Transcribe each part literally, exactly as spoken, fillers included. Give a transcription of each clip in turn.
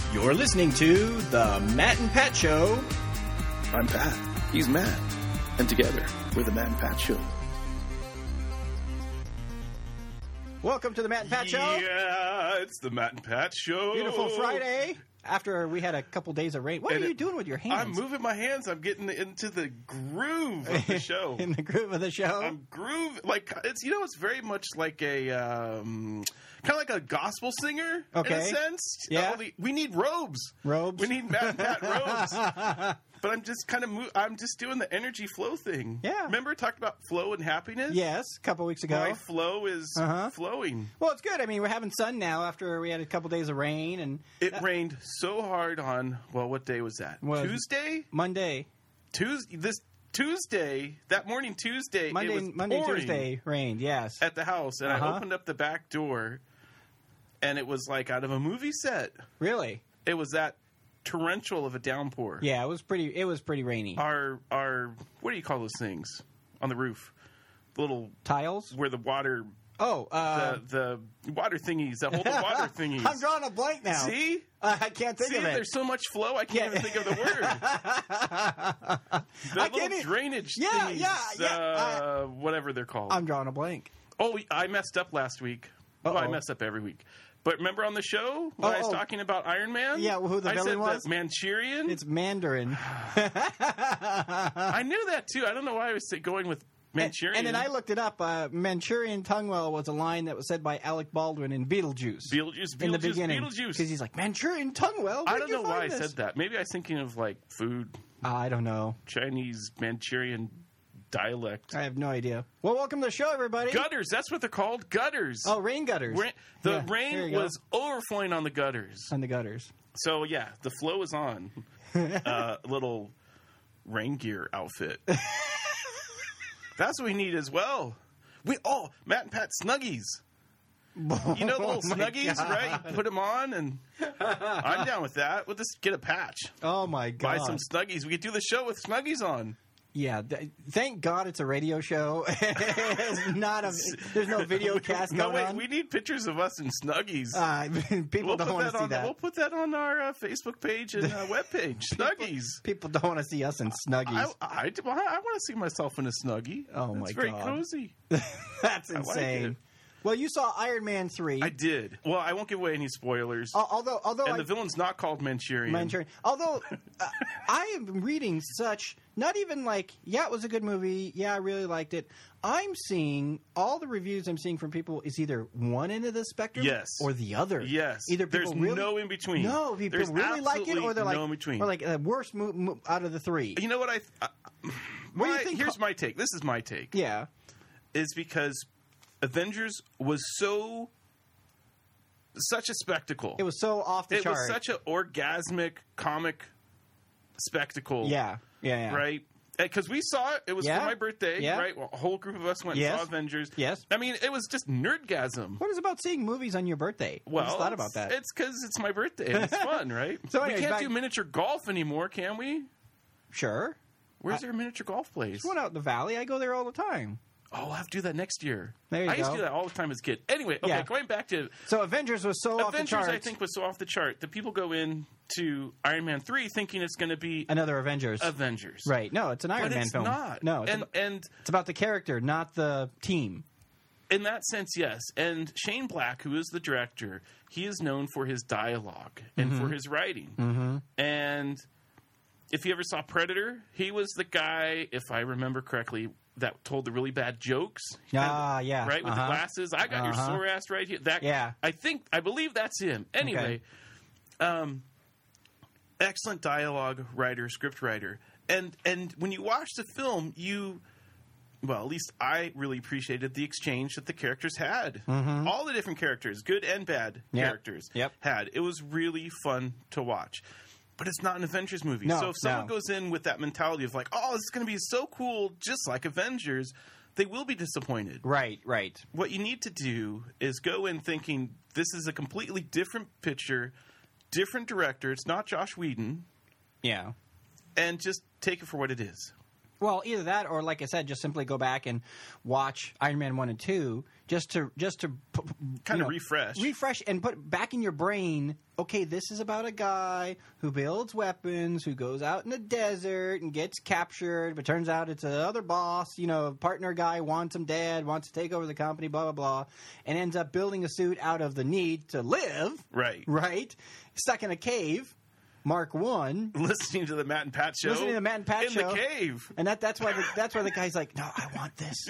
You're listening to The Matt and Pat Show. I'm Pat. He's Matt. And together, we're The Matt and Pat Show. Welcome to The Matt and Pat Show. Yeah, it's The Matt and Pat Show. Beautiful Friday. After we had a couple days of rain. What And are you it- doing with your hands? I'm moving my hands. I'm getting into the groove of the show. In the groove of the show? I'm groove like it's you know it's very much like a um, kind of like a gospel singer in Okay. a sense. Yeah. Only- we need robes. Robes? We need Matt and Pat robes. But I'm just kind of mo- I'm just doing the energy flow thing. Yeah. Remember I talked about flow and happiness? Yes, a couple weeks ago. My flow is Uh-huh. flowing. Well, it's good. I mean, we're having sun now after we had a couple days of rain. And It rained so hard on, well, what day was that? Was- Tuesday? Monday, Tuesday. This Tuesday, that morning Tuesday, Monday, it was Monday, pouring Tuesday rained, yes. at the house, and Uh-huh. I opened up the back door, and it was like out of a movie set. Really? It was that torrential of a downpour. Yeah, it was pretty It was pretty rainy. Our our what do you call those things on the roof? The little Tiles? where the water Oh, uh... the the water thingies that hold the water thingies. I'm drawing a blank now. See? Uh, I can't think See, of it. there's so much flow, I can't Yeah. even think of the word. The I little can't e- drainage Yeah, thingies, yeah, yeah, uh, whatever they're called. I'm drawing a blank. oh, I messed up last week. Well, I Uh-oh. mess up every week. But remember on the show when I was Oh, oh. talking about Iron Man? Yeah, who the I villain said was? The Manchurian? It's Mandarin. I knew that, too. I don't know why I was going with Manchurian. And, and then I looked it up. Uh, Manchurian Tungwell was a line that was said by Alec Baldwin in Beetlejuice. Beetlejuice, in the Beetlejuice, beginning. Beetlejuice. Because he's like, Manchurian Tungwell? I where'd don't you know why I find this?" said that. Maybe I was thinking of, like, food, Uh, I don't know. Chinese, Manchurian dialect. I have no idea. Well, welcome to the show, everybody. Gutters, that's what they're called, gutters. Oh, rain gutters. Ra- the Yeah, there rain you go. was overflowing on the gutters. On the gutters. So, yeah, the flow is on. uh, little rain gear outfit. That's what we need as well. We Oh, Matt and Pat Snuggies. You know the little Oh, my Snuggies, God. right? You put them on, and I'm down with that. We'll just get a patch. Oh, my God. Buy some Snuggies. We could do the show with Snuggies on. Yeah, th- thank God it's a radio show. It's not a. There's no video cast No, going wait, on. we need pictures of us in Snuggies. Uh, people we'll don't put want that to see on. that. We'll put that on our uh, Facebook page and uh, webpage. Snuggies. People don't want to see us in Snuggies. I, I, I, I want to see myself in a Snuggie. Oh, That's my very God. cozy. That's like insane. it. Well, you saw Iron Man three. I did. Well, I won't give away any spoilers. Al- although, although and I, the villain's not called Manchurian. Manchurian. Although uh, I am reading such, not even like, yeah, it was a good movie. Yeah, I really liked it. I'm seeing all the reviews I'm seeing from people is either one end of the spectrum, Yes. or the other. Yes. Either people There's really, no in between. No, people There's really like it, absolutely or they're like, no in between. or like the worst mo- mo- out of the three. You know what I? Uh, What do you my- think- Here's my take. This is my take. Yeah, Is because Avengers was so such a spectacle. it was so off the It chart. was such an orgasmic comic spectacle. yeah, yeah, yeah. Right? Because we saw it. It was Yeah. for my birthday, Yeah. right? Well, a whole group of us went Yes. and saw Avengers. Yes. I mean, it was just nerdgasm. What is about seeing movies on your birthday? Well, I just thought about that. It's because it's my birthday and it's fun, right? So we anyways, can't back- do miniature golf anymore, can we? Sure. Where's there a miniature golf place? One out in the valley. I go there all the time. Oh, I'll have to do that next year. There you I used go. to do that all the time as a kid. Anyway, okay, Yeah. going back to So Avengers was so off the Avengers, charts. I think was so off the chart that people go in to Iron Man three thinking it's going to be Another Avengers. Avengers. Right. No, it's an Iron But Man it's film. not. No, it's, and about, and it's about the character, not the team. in that sense, yes. And Shane Black, who is the director, he is known for his dialogue and Mm-hmm. for his writing. Mm-hmm. And if you ever saw Predator, he was the guy, if I remember correctly, that told the really bad jokes. Ah, yeah. Right, with Uh-huh. the glasses. I got your Uh-huh. sore ass right here. That Yeah. I think, I believe that's him. Anyway, um, excellent dialogue writer, script writer. And, and when you watch the film, you... Well, at least I really appreciated the exchange that the characters had. All the different characters, good and bad Yep. characters, Yep. had. It was really fun to watch. But it's not an Avengers movie. No, so if someone no. goes in with that mentality of like, oh, this is going to be so cool, just like Avengers, they will be disappointed. Right, right. What you need to do is go in thinking this is a completely different picture, different director. It's not Josh Whedon. Yeah. And just take it for what it is. Well, either that or, like I said, just simply go back and watch Iron Man one and two just to just to kind of refresh, refresh, and put back in your brain. Okay, this is about a guy who builds weapons, who goes out in the desert and gets captured, but turns out it's another boss, you know, partner guy wants him dead, wants to take over the company, blah blah blah, and ends up building a suit out of the need to live. Right, right, stuck in a cave. Mark one, listening to the Matt and Pat show, listening to the Matt and Pat in show in the cave, and that that's why the, that's why the guy's like, no, I want this,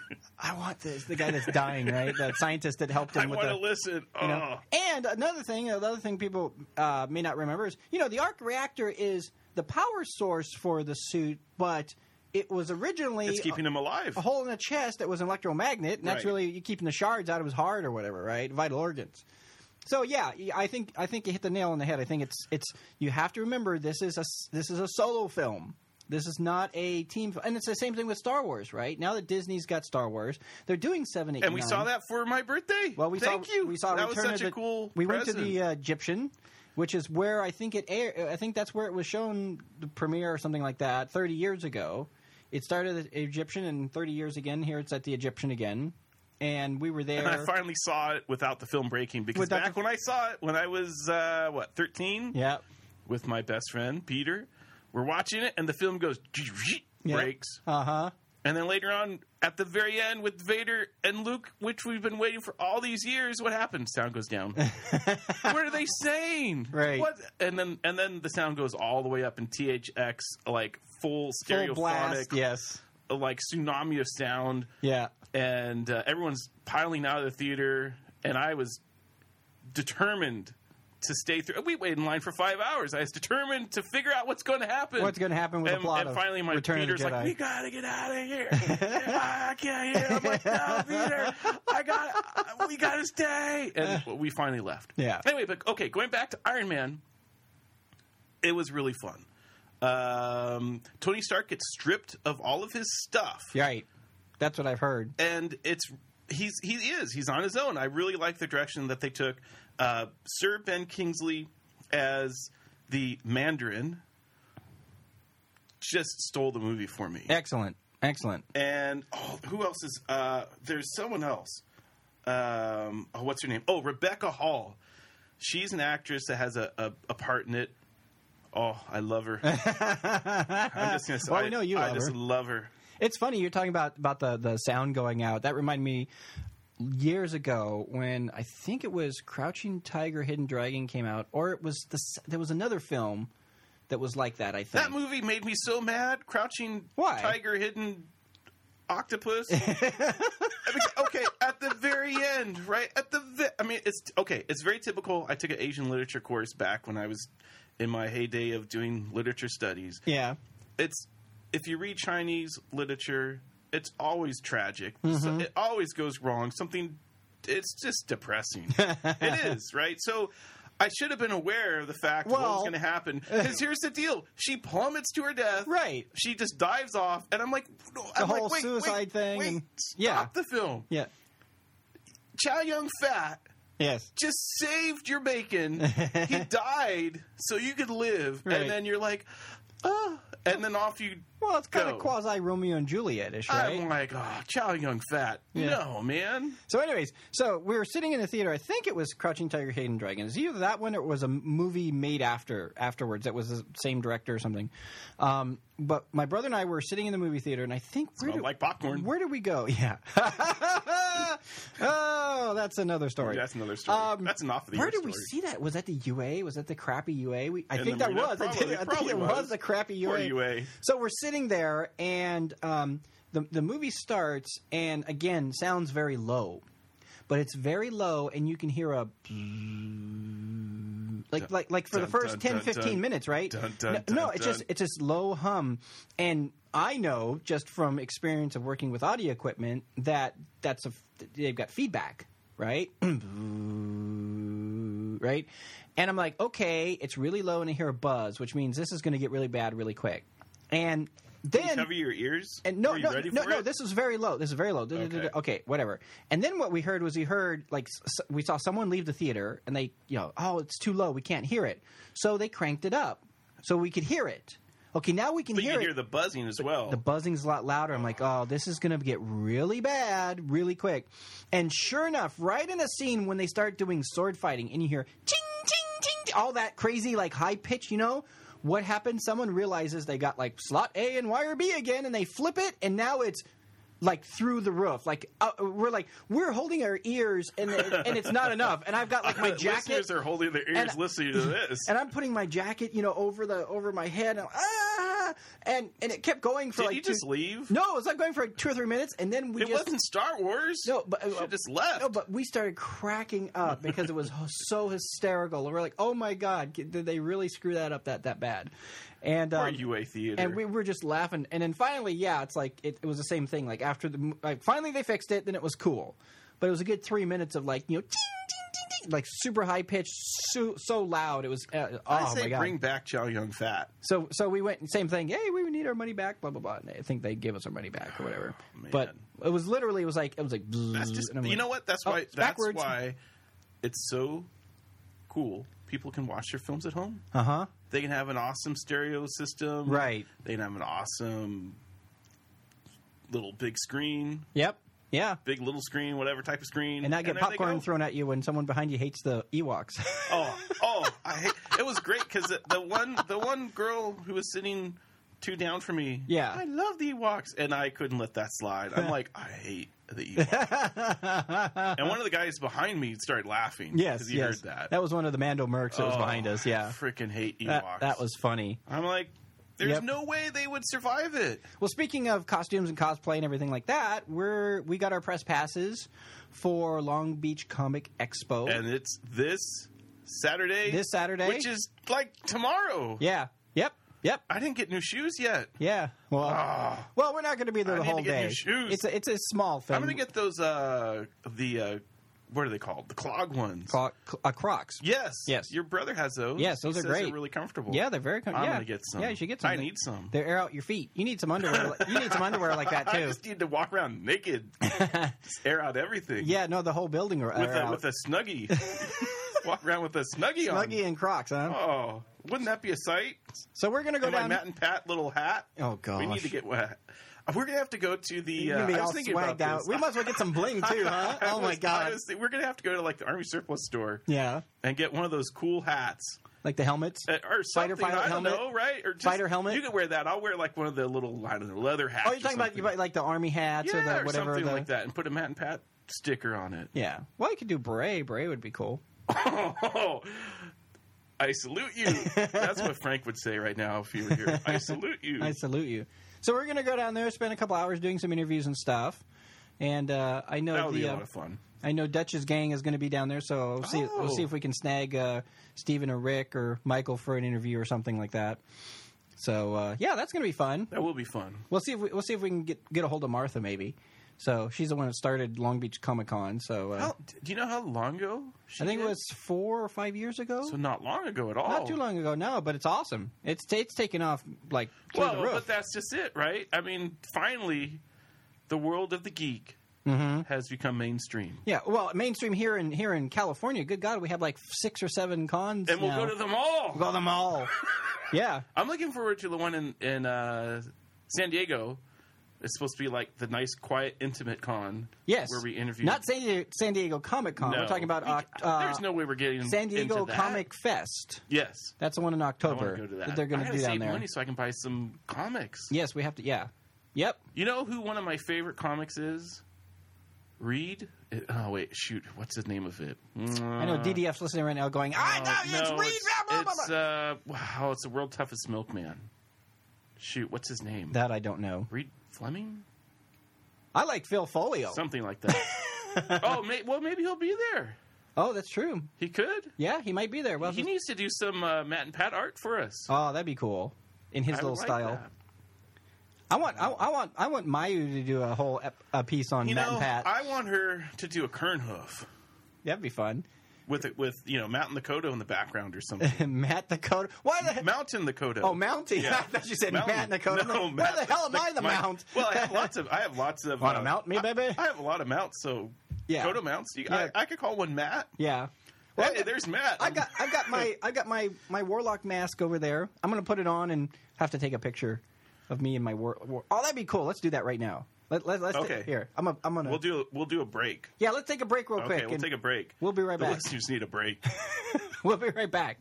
I want this. The guy that's dying, right? The scientist that helped him. I with want the, to listen. You know? And another thing, another thing people uh, may not remember is, you know, the arc reactor is the power source for the suit, but it was originally it's keeping a, him alive. A hole in the chest that was an electromagnet, and that's right. really you keeping the shards out of his heart or whatever, right? Vital organs. So yeah, I think I think you hit the nail on the head. I think it's it's you have to remember this is a this is a solo film. This is not a team, film. And it's the same thing with Star Wars, right? Now that Disney's got Star Wars, they're doing seven, eight, and we nine. saw that for my birthday. Well, we thank saw, you. We saw that Return was such of a the, cool. We present. went to the uh, Egyptian, which is where I think it aired. I think that's where it was shown, the premiere or something like that, thirty years ago. It started at the Egyptian, and thirty years again. Here it's at the Egyptian again. And we were there. And I finally saw it without the film breaking because Without back the- when I saw it, when I was uh, what thirteen, Yeah. with my best friend Peter, we're watching it, and the film goes Yeah. breaks, Uh huh. and then later on at the very end with Vader and Luke, which we've been waiting for all these years, what happens? Sound goes down. What are they saying? Right. What? And then and then the sound goes all the way up in T H X, like full stereophonic, Full blast. Yes. like tsunami of sound. Yeah. And uh, everyone's piling out of the theater, and I was determined to stay through. We waited in line for five hours. I was determined to figure out what's going to happen. What's going to happen with and, the plot And of finally, my Return of the Peter's like, Jedi. "We gotta get out of here. I can't hear." I'm like, "No, Peter, I got. We gotta stay." And we finally left. Yeah. Anyway, but okay, going back to Iron Man, it was really fun. Um, Tony Stark gets stripped of all of his stuff. Right. That's what I've heard. And it's he's he is he's on his own. I really like the direction that they took. Uh, Sir Ben Kingsley as the Mandarin just stole the movie for me. Excellent. Excellent. And oh, who else is? Uh, there's someone else. Um, oh, what's her name? Oh, Rebecca Hall. She's an actress that has a, a, a part in it. Oh, I love her. I'm just gonna say, Well, I, we know you I love just her. love her. It's funny you're talking about about the, the sound going out. That reminded me years ago when I think it was Crouching Tiger, Hidden Dragon came out, or it was the there was another film that was like that. I think That movie made me so mad. Crouching Why? Tiger, Hidden Octopus. I mean, okay, at the very end, right? At the vi- I mean, it's okay. It's very typical. I took an Asian literature course back when I was in my heyday of doing literature studies. Yeah. It's if you read Chinese literature, it's always tragic. Mm-hmm. So it always goes wrong. Something. It's just depressing. It is, right? So I should have been aware of the fact of what was Well- going to happen. Because here's the deal: she plummets to her death. Right. She just dives off, and I'm like, no, The I'm whole like, wait, suicide wait, thing Wait, and- stop yeah. the film. Yeah. Chow Yun Fat Yes. just saved your bacon. He died so you could live, Right. and then you're like, oh, and then off you. Well, it's kind go. of quasi Romeo and Juliet-ish, right? I'm like, oh, Chow Yun Fat. Yeah. No, man. So, anyways, so we were sitting in the theater. I think it was Crouching Tiger, Hidden Dragon. It was either that one or it was a movie made after afterwards that was the same director or something. Um, but my brother and I were sitting in the movie theater, and I think where Smelled did, like popcorn. Where did we go? Yeah. Oh, that's another story. That's another story. Um, That's an off the Where air did we story. see that? Was that the U A? Was that the crappy U A? We, I In think the that marina? was. I, Probably- think, I think probably it was. was the crappy U A. Poor U A. So we're sitting there, and um, the the movie starts, and again, sounds very low, but it's very low, and you can hear a like like like for Dun, the first dun, ten, dun, fifteen dun. minutes, right? Dun, dun, no, dun, no, it's dun. just it's this low hum, and I know just from experience of working with audio equipment that that's a they've got feedback, right? Right? And I'm like, okay, it's really low and I hear a buzz, which means this is going to get really bad really quick. And then Cover your ears. and no, Are you no, ready no, for no. it? This is very low. This is very low. Okay. Okay, whatever. And then what we heard was we heard like s- we saw someone leave the theater, and they, you know, oh, it's too low. We can't hear it. So they cranked it up so we could hear it. okay, now we can But you hear can it. hear the buzzing as well. The buzzing's a lot louder. I'm like, oh, this is going to get really bad really quick. And sure enough, right in a scene when they start doing sword fighting and you hear ching, ching, ching, all that crazy, like, high pitch, you know, what happened? Someone realizes they got, like, slot A and wire B again, and they flip it, and now it's like through the roof. Like uh, we're like we're holding our ears, and and it's not enough. And I've got like my jacket. Listeners are holding their ears and, listening to this. And I'm putting my jacket, you know, over the over my head. And, ah, and and it kept going for Did like you two, just leave? No, it was like going for like two or three minutes, and then we it just wasn't Star Wars. no, but you uh, just left. No, but we started cracking up because it was so hysterical. We're like, oh my god, did they really screw that up that that bad? And or um, U A Theater. and we were just laughing. And then finally, yeah, it's like it, it was the same thing. Like after the like finally they fixed it, then it was cool. But it was a good three minutes of like you know, ting, ting, ting, ting, like super high pitched, so, so loud. It was uh, oh I say my god. bring back Chow Yun Fat. So so we went same thing. Hey, we need our money back. Blah blah blah. And I think they gave us our money back or whatever. Man. But it was literally it was like it was like. That's just and I'm you like, know what? That's oh, why. it's That's backwards. why it's so cool. People can watch their films at home. Uh huh. They can have an awesome stereo system. Right. They can have an awesome little big screen, Yep. Yeah. big little screen, whatever type of screen. And not get there they popcorn go. thrown at you when someone behind you hates the Ewoks. Oh, oh! I hate, it was great because the, the one the one girl who was sitting two down from me. Yeah. I love the Ewoks, and I couldn't let that slide. I'm like, I hate the Ewoks. And one of the guys behind me started laughing. Yes, because he yes. heard that. was one of the Mando mercs that was Oh, behind us. Yeah. I freaking hate Ewoks. That, that was funny. I'm like, there's Yep. no way they would survive it. Well, speaking of costumes and cosplay and everything like that, we're we got our press passes for Long Beach Comic Expo. And it's this Saturday. This Saturday. Which is like tomorrow. yeah. Yep. Yep. I didn't get new shoes yet. Yeah. Well, Ah. well, we're not going to be there I the need to whole get day. new shoes. It's a, it's a small thing. I'm going to get those, uh, the, uh, what are they called? The clog ones. Cro- uh, Crocs. Yes. Yes. Your brother has those. Yes, those He are says great. They're really comfortable. Yeah, they're very. Com- I'm yeah. going to get some. Yeah, you should get some. I need some. They air out your feet. You need some underwear. like, you need some underwear like that I too. just need to walk around naked. Just air out everything. Yeah, no, the whole building are With air a, out. with a snuggie. Walk around with a snuggie, on. Snuggie and Crocs, huh? Oh, wouldn't that be a sight? So we're gonna go And my down. Matt and Pat little hat. Oh gosh, We need to get wet. We're gonna have to go to the. You're Uh, gonna be I was all thinking swagged about out. this. We might as well get some bling too, huh? I Oh my was- I god. was thinking we're gonna have to go to like the Army Surplus store Yeah, and get one of those cool hats. like the helmets. Uh, or Fighter something, pilot I don't helmet? know, right? Or just, Fighter helmet? You can wear that. I'll wear like one of the little, I don't know, leather hats. Oh, you're or talking about something. you buy, like the army hats yeah, or the or whatever. something the, like that, and put a Matt and Pat sticker on it. Yeah. Well, you could do beret. Beret would be cool. Oh, I salute you. That's what Frank would say right now if he were here. I salute you. I salute you. So we're gonna go down there, spend a couple hours doing some interviews and stuff. And uh, I know that would the be a uh, lot of fun. I know Dutch's gang is going to be down there, so we'll see. We'll Oh. see if we can snag uh, Steven or Rick or Michael for an interview or something like that. So uh, yeah, that's going to be fun. That will be fun. We'll see if we, we'll see if we can get get a hold of Martha maybe. So she's the one that started Long Beach Comic Con. So uh, How, do you know how long ago? She I think did? it was four or five years ago. so not long ago at all. Not too long ago, no, but it's awesome. It's it's taken off like through Well, the roof. but that's just it, right? I mean, finally, the world of the geek Mm-hmm. has become mainstream, Yeah, well, mainstream here in here in California. Good God, we have like six or seven cons. and we'll now. go to them all. We'll go to them all. Yeah, I'm looking forward to the one in in uh, San Diego. It's supposed to be like the nice, quiet, intimate con. yes. where we interview. Not San Diego, San Diego Comic Con. No. We're talking about We- Oct- uh, there's no way we're getting San Diego into that. Comic Fest. Yes, That's the one in I October want to go to that. they're going I to gotta do down save there. money so I can buy some comics. Yes, we have to. Yeah. Yep. You know who one of my favorite comics is? Reed. It- oh wait, shoot, what's the name of it? I know D D F's listening right now, going, "I know it's no, Reed." it's, blah, blah, it's blah." uh, wow, it's the world toughest milkman. Shoot, what's his name? That I don't know. Reed Fleming, I like Phil Folio. something like that. oh, may, well, maybe he'll be there. Oh, that's true. He could. Yeah, he might be there. Well, he needs to do some uh, Matt and Pat art for us. oh, that'd be cool in his I little would like style. that. I want, I, I want, I want Mayu to do a whole ep- a piece on You Matt know, and Pat. I want her to do a Kern hoof That'd be fun. with it with you know Mountain Dakota in the background or something. Matt Dakota. Why the? Mountain Dakota. Oh, Mountie. Yeah. I thought you said Mountain. Matt Dakota. No, Why Matt- the hell am I the my- Mount? Well, I have lots of. I have lots of. Want to uh, mount me, baby? I have a lot of mounts, so Yeah. Dakota mounts. You, Yeah. I, I could call one Matt. Yeah. Well, hey, there's Matt. I got I got my I got my my warlock mask over there. I'm gonna put it on and have to take a picture of me and my war. war oh, that'd be cool. Let's do that right now. Let, let, let's Okay. ta- here. I'm a, I'm gonna. We'll do we'll do a break. Yeah, let's take a break real Okay, quick. we'll and take a break. We'll be right The back. listeners need a break. We'll be right back.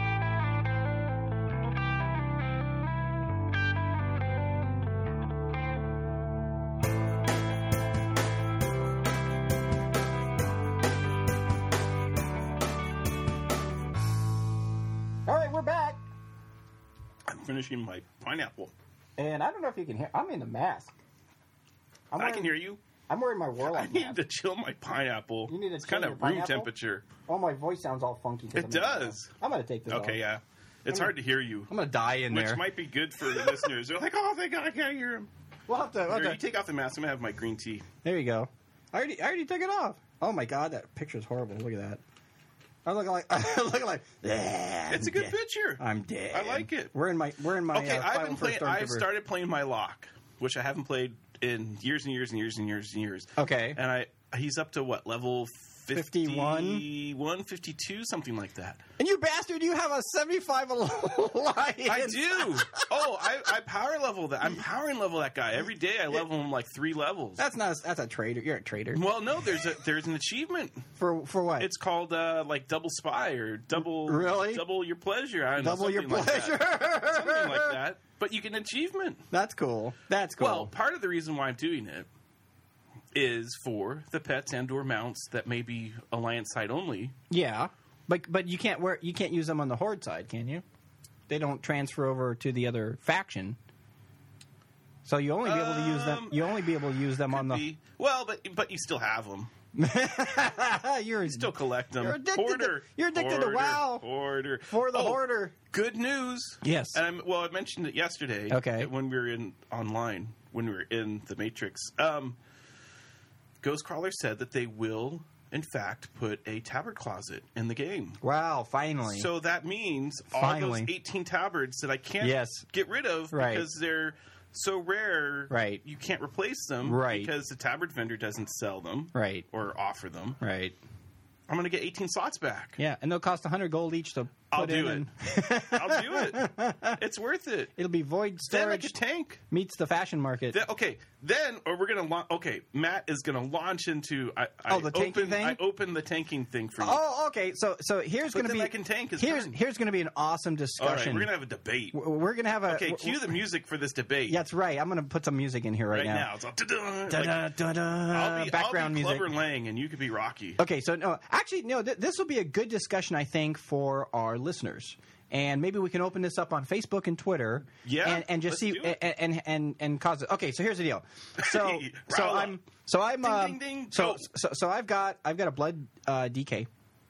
All right, we're back. I'm finishing my pineapple. And I don't know if you can hear. I'm in a mask. I'm I wearing, can hear you. I'm wearing my I warlock need mask. to chill my pineapple. You need to it's chill kind your of room pineapple? temperature. Oh, my voice sounds all funky. 'cause It I'm in a does. mask. I'm gonna take this off. Okay, yeah. It's I'm hard to hear you, I'm gonna die in which there. might be good for the listeners. They're like, "Oh, thank God, I can't hear him." We'll have to. We'll have Here, to- you take off the mask. I'm gonna have my green tea. There you go. I already, I already took it off. Oh my god, that picture's horrible. Look at that. I'm looking like, I'm looking like. It's a good picture. I'm dead. I like it. We're in my, we're in my. Okay, uh, I've Final been First playing. I've Stormtrooper. started playing my lock, which I haven't played in years and years and years and years and years. Okay. And I, he's up to what level? fifty-one? fifty-one, fifty-two, something like that. And you bastard, you have a seventy-five alliance. I do. Oh, I, I power level that. I'm powering level that guy every day. I level him like three levels. That's not. That's a traitor. You're a traitor. Well, no, there's a there's an achievement. For for what? It's called uh, like double spy or double Really? double your pleasure. I don't know, double your something like pleasure. that. something like that. But you get an achievement. That's cool. That's cool. Well, part of the reason why I'm doing it is for the pets and or mounts that may be alliance side only. yeah, but but you can't wear. You can't use them on the horde side, can you? They don't transfer over to the other faction. So you only be able to use them. Um, You only be able to use them on the. Be- well, but but you still have them. you're Still collect them. You're addicted to- Hoarder. you're addicted to Hoarder. WoW. Hoarder. for the Oh, hoarder. Good news. Yes. And I'm, well, I mentioned it yesterday. Okay. When we were in online, when we were in the Matrix, um, Ghostcrawler said that they will, in fact, put a tabard closet in the game. Wow! Finally. So that means Finally. all those eighteen tabards that I can't Yes. get rid of Right. because they're so rare. Right. You can't replace them. Right. Because the tabard vendor doesn't sell them. Right. Or offer them. Right. I'm going to get eighteen slots back. Yeah, and they'll cost a hundred gold each to put I'll in. do and I'll do it. It's worth it. It'll be void Then I storage could tank. meets the fashion market. Then, okay, then or we're gonna launch. Okay, Matt is gonna launch into. I, I Oh, the tanking open, thing? I open the tanking thing for you. Oh, okay. So, so here's But going to then be. I can tank his here's turn. here's going to be an awesome All right, discussion. we're gonna have a debate. We're, we're going to have a. Okay, w- cue the music for this debate. Yeah, that's right. I'm going to put some music in here right, right now. It's all, da-da, Da, like, da, da, da, I'll be, background I'll be music. Clubber Lang, and you could be Rocky. Okay, so no, actually, no. Th- this will be a good discussion, I think, for our listeners, and maybe we can open this up on Facebook and Twitter, Yeah, and, and just let's see do it. and, and and and cause it. Okay, so here's the deal. So so Rile up. I'm so I'm Ding, uh, ding, ding, so, go. so so I've got I've got a blood uh, D K.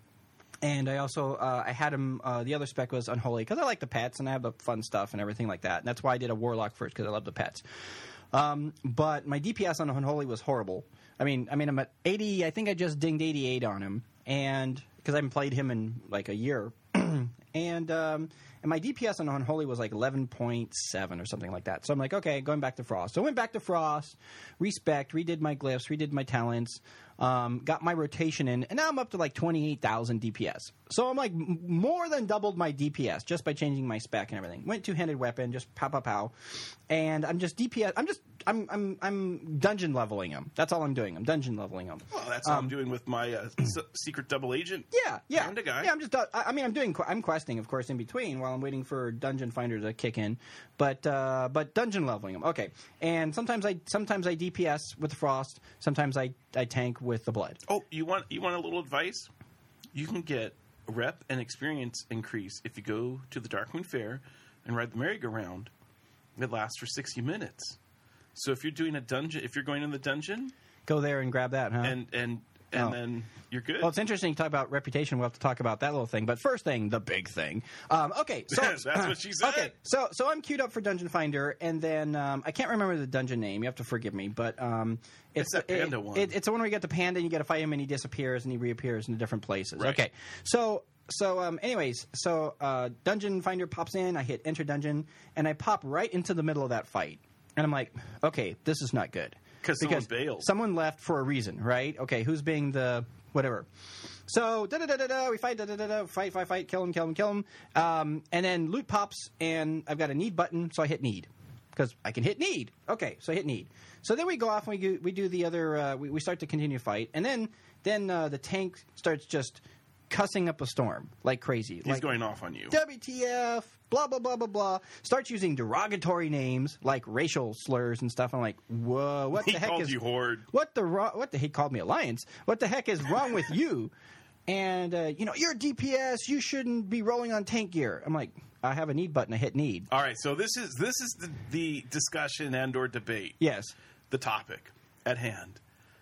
And I also uh, I had him. Uh, the other spec was unholy because I like the pets and I have the fun stuff and everything like that. And that's why I did a warlock first because I love the pets. Um, but my D P S on unholy was horrible. I mean, I mean I'm at eighty. I think I just dinged eighty-eight on him, and because I haven't played him in like a year. and um, and my D P S on unholy was like eleven point seven or something like that. So I'm like, okay, going back to Frost. So I went back to Frost, respec, redid my glyphs, redid my talents. Um, got my rotation in, and now I'm up to like twenty-eight thousand D P S. So I'm like m- more than doubled my D P S just by changing my spec and everything. Went two-handed weapon, just pow pow pow, and I'm just D P S. I'm just I'm I'm I'm dungeon leveling them. That's all I'm doing. I'm dungeon leveling them. Well, that's how I'm doing with my uh, s- secret double agent. Yeah, yeah, Kinda guy. yeah. I'm just. Uh, I I mean, I'm doing. I'm questing, of course, in between while I'm waiting for Dungeon Finder to kick in. But uh, but dungeon leveling them. Okay, and sometimes I sometimes I D P S with the Frost. Sometimes I I tank with the Blood. Oh, you want you want a little advice? You can get rep and experience increase if you go to the Darkmoon Fair and ride the merry-go-round. It lasts for sixty minutes. So if you're doing a dungeon, if you're going in the dungeon, Go there and grab that, huh? and and and Oh. then you're good. Well, it's interesting to talk about reputation. We'll have to talk about that little thing. But first thing, the big thing. Um, okay, so That's what she said. Okay, so so I'm queued up for Dungeon Finder, and then um, I can't remember the dungeon name. You have to forgive me, but um, It's that it- panda one. It, it's the one where you get the panda, and you got to fight him, and he disappears, and he reappears in different places. Right. Okay, so. So, um, anyways, so uh, Dungeon Finder pops in. I hit Enter Dungeon, and I pop right into the middle of that fight. And I'm like, okay, this is not good. 'Cause someone bailed. Someone left for a reason, right? Okay, who's being the whatever? So da da da da da, we fight, da da da da, fight, fight, fight, kill him, kill him, kill him, um, and then loot pops, and I've got a need button, so I hit need because I can hit need. Okay, so I hit need. So then we go off and we do, we do the other. Uh, we, we start to continue fight, and then then uh, the tank starts just cussing up a storm like crazy. He's like, going off on you. W T F, blah, blah, blah, blah, blah. Starts using derogatory names like racial slurs and stuff. I'm like, whoa, what the He heck called is... you horde. What the... Ro- what the... He called me Alliance. What the heck is wrong with you? And, uh, you know, you're D P S. You shouldn't be rolling on tank gear. I'm like, I have a need button. I hit need. All right, so this is this is the, the discussion and or debate. Yes. The topic at hand.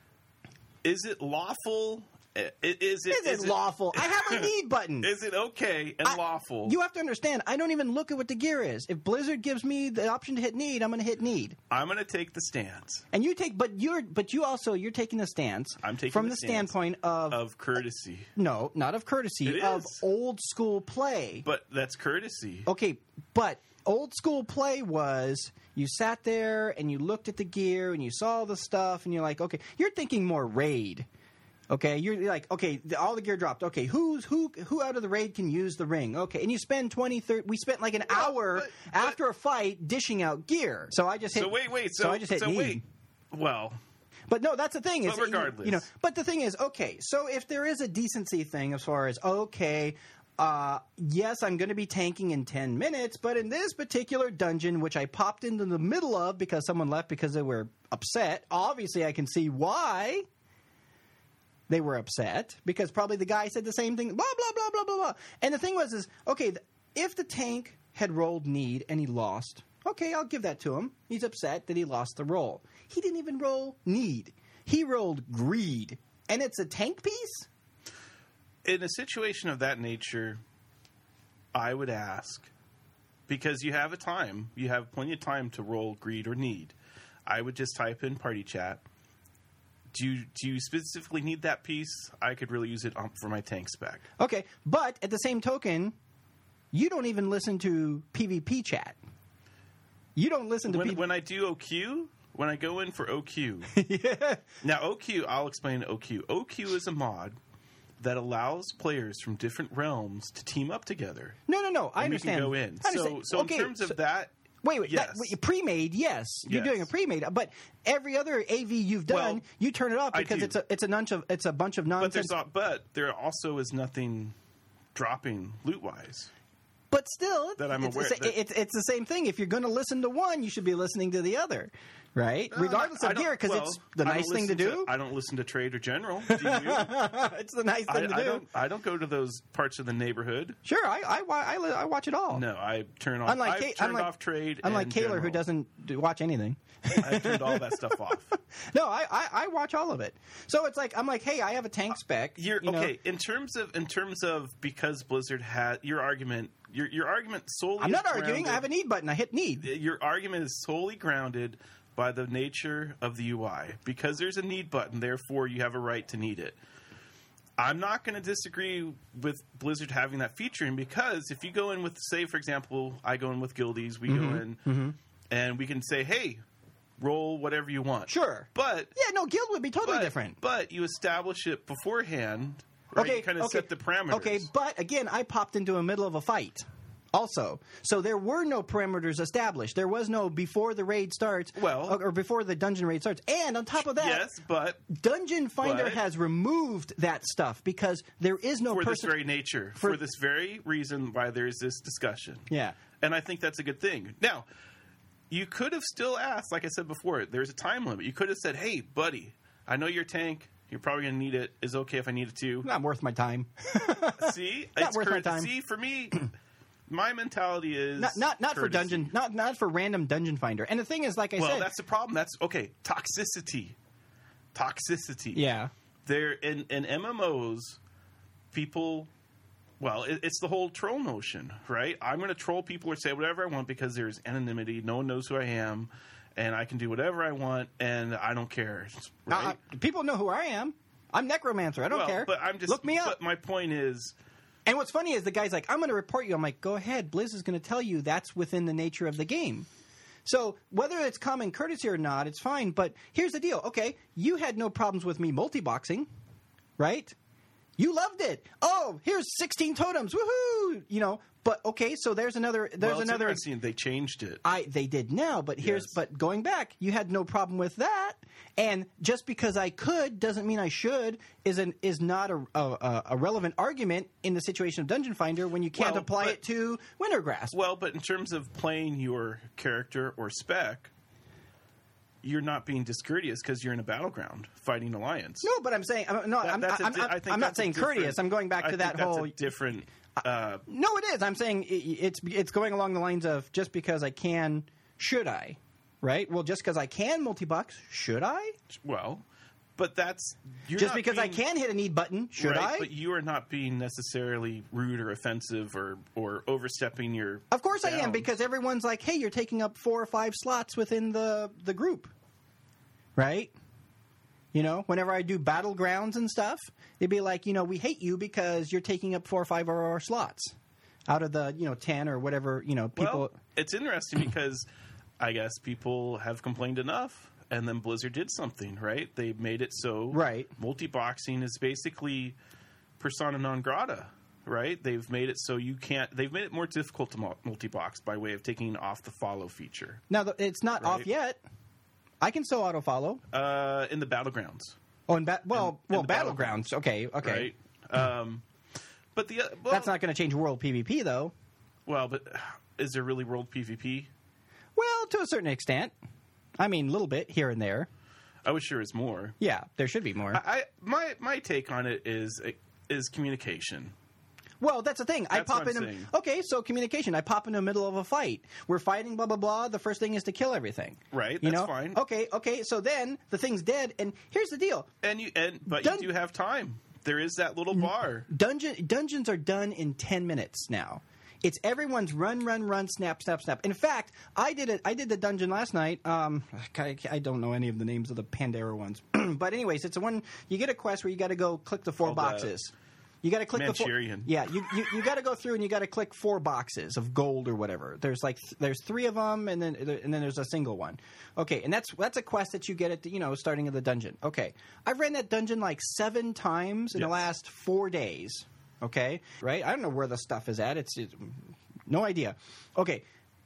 Is it lawful... Is it, Is it is lawful? I have a need button. Is it okay and I- lawful? You have to understand, I don't even look at what the gear is. If Blizzard gives me the option to hit need, I'm going to hit need. I'm going to take the stance And you take, but you're, but you also, you're taking a stance. I'm taking from the the stance standpoint of, of courtesy. no, not of courtesy, It of is. old school play. But that's courtesy. Okay, but old school play was you sat there and you looked at the gear and you saw the stuff and you're like, okay, you're thinking more raid. Okay, you're like, okay, the, all the gear dropped. Okay, who's who? Who out of the raid can use the ring? Okay, and you spend twenty, thirty. We spent like an Well, hour but- but- after a fight dishing out gear. So I just hit. So wait, wait. So, so I just hit so need. wait. Well, But no, that's the thing. Is But regardless. you know. But the thing is, okay. So if there is a decency thing as far as okay, uh, yes, I'm going to be tanking in ten minutes, but in this particular dungeon, which I popped into the middle of because someone left because they were upset. Obviously, I can see why they were upset because probably the guy said the same thing. Blah blah blah blah blah blah. And the thing was, is okay. th- If the tank had rolled need and he lost, okay, I'll give that to him. He's upset that he lost the roll. He didn't even roll need. He rolled greed. And it's a tank piece? in a situation of that nature, I would ask, because you have a time, you have plenty of time to roll greed or need. I would just type in party chat. Do you, do you specifically need that piece? I could really use it um, for my tank spec. Okay, but at the same token, you don't even listen to PvP chat. You don't listen to When, P V P. when I do O Q, when I go in for O Q. yeah. Now, O Q, I'll explain O Q. O Q is a mod that allows players from different realms to team up together. No, no, no. I and understand. we can go in. I understand. So, so Okay, in terms of so- that, Wait, wait. yes. That, wait, pre-made, yes. You're Yes. doing a pre-made, but every other A V you've done, Well, you turn it off I because do. it's a it's a bunch of it's a bunch of but nonsense. there's not, but there also is nothing dropping loot wise. But still, That I'm it's, aware it's, that- it's it's the same thing. If you're going to listen to one, you should be listening to the other, right? Regardless Uh, I of don't- gear, because well, it's the I don't nice thing to listen do. I don't listen to Trade or General. Do you? it's the nice I, thing to I do. don't. I don't go to those parts of the neighborhood. Sure, I I, wa- I, li- I watch it all. No, I turn off. Unlike I've Kay- turned unlike- off Trade. Unlike and Kaler, General. who doesn't do- watch anything. I've turned all that stuff off. No, I, I, I watch all of it. So it's like I'm like, hey, I have a tank spec. You're you know. okay in terms of in terms of because Blizzard had your argument. Your your argument solely. I'm is not arguing. grounded- I have a need button. I hit need. Your argument is solely grounded by the nature of the U I. Because there's a need button, therefore you have a right to need it. I'm not going to disagree with Blizzard having that feature in, because if you go in with, say, for example, I go in with guildies, we Mm-hmm. go in and we can say, hey, roll whatever you want. Sure. But Yeah, no, guild would be totally but, different. But you establish it beforehand. Right? Okay, You kind of okay, set the parameters. Okay, but again, I popped into the middle of a fight. Also, so there were no parameters established. There was no before the raid starts, Well- or before the dungeon raid starts. And on top of that, Yes, but Dungeon Finder but- has removed that stuff because there is no for this person. very nature, for- for this very reason why there's this discussion. Yeah. And I think that's a good thing. Now, you could have still asked, like I said before, there's a time limit. You could have said, hey, buddy, I know your tank. You're probably going to need it. Is it okay if I need it too? Not worth my time. See? Not It's worth my cur- time. See, for me, my mentality is not not not for courtesy. dungeon, not not for random Dungeon Finder. And the thing is, like I Well, said, that's the problem. That's, okay, toxicity. Toxicity. yeah. There in, in M M Os, people, well, it, it's the whole troll notion, right? I'm going to troll people or say whatever I want because there's anonymity. No one knows who I am, and I can do whatever I want, and I don't care. Right? Uh, people know who I am. I'm Necromancer. I don't well, care. but I'm just look me up. But my point is, And what's funny is the guy's like, I'm going to report you. I'm like, go ahead. Blizz is going to tell you that's within the nature of the game. So whether it's common courtesy or not, it's fine. But here's the deal. Okay, you had no problems with me multi-boxing, right? You loved it. Oh, here's sixteen totems. Woohoo! You know, but okay, so there's another there's well, it's another interesting. They changed it. I they did now, but here's Yes. but going back, you had no problem with that. And just because I could doesn't mean I should is an is not a a, a relevant argument in the situation of Dungeon Finder when you can't Well, apply but- it to Wintergrass. Well, but in terms of playing your character or spec, you're not being discourteous because you're in a battleground fighting Alliance. No, but I'm saying I'm, no, That- I'm, that's a I'm, di- I'm, I think I'm not that's a saying different- courteous. I'm going back I to think that that's whole a different. Uh, No, it is. I'm saying i- it's it's going along the lines of just because I can, should I? Right? Well, just because I can multi-box, should I? well, but that's you're Just not because I being- can hit a need button, should right, I? But you are not being necessarily rude or offensive or or overstepping your. Of course I am, bounds. because everyone's like, hey, you're taking up four or five slots within the, the group. Right? You know, whenever I do battlegrounds and stuff, they'd be like, you know, we hate you because you're taking up four or five of our slots out of the, you know, ten or whatever, you know, people. Well, it's interesting because I guess people have complained enough, and then Blizzard did something, right? They made it so Right. multi-boxing is basically persona non grata, right? They've made it so you can't. They've made it more difficult to mul- multi-box by way of taking off the follow feature Now, the, it's not off Right. yet. I can still auto follow. uh, in the battlegrounds, Oh, and ba- well, in well, the battlegrounds. Okay, okay. right? Um, but the uh, well, That's not going to change world PvP, though. well. But is there really world PvP? Well, to a certain extent. I mean, a little bit here and there. I wish there was more. Yeah, there should be more. I, I my my take on it is is communication. Well, that's the thing. I That's pop what in. I'm A, saying. okay, so communication. I pop in the middle of a fight. We're fighting, blah blah blah. The first thing is to kill everything. Right, You that's know? fine. Okay, okay. So then the thing's dead, and here's the deal: And you and but Dun- you do have time. There is that little bar. dungeon dungeons are done in ten minutes now. It's everyone's run, run, run, snap, snap, snap. In fact, I did it. I did the dungeon last night. Um, I, I don't know any of the names of the Pandera ones, but anyways, it's the one you get a quest where you got to go click the four Called, uh, boxes. You got to click Manchurian. the four. Yeah, you you, you got to go through and you got to click four boxes of gold or whatever. There's like th- there's three of them, and then and then there's a single one. Okay, and that's that's a quest that you get at the, you know starting of the dungeon. Okay, I've ran that dungeon like seven times in the Yes. last four days. Okay, right? I don't know where the stuff is at. It's, it's no idea. Okay.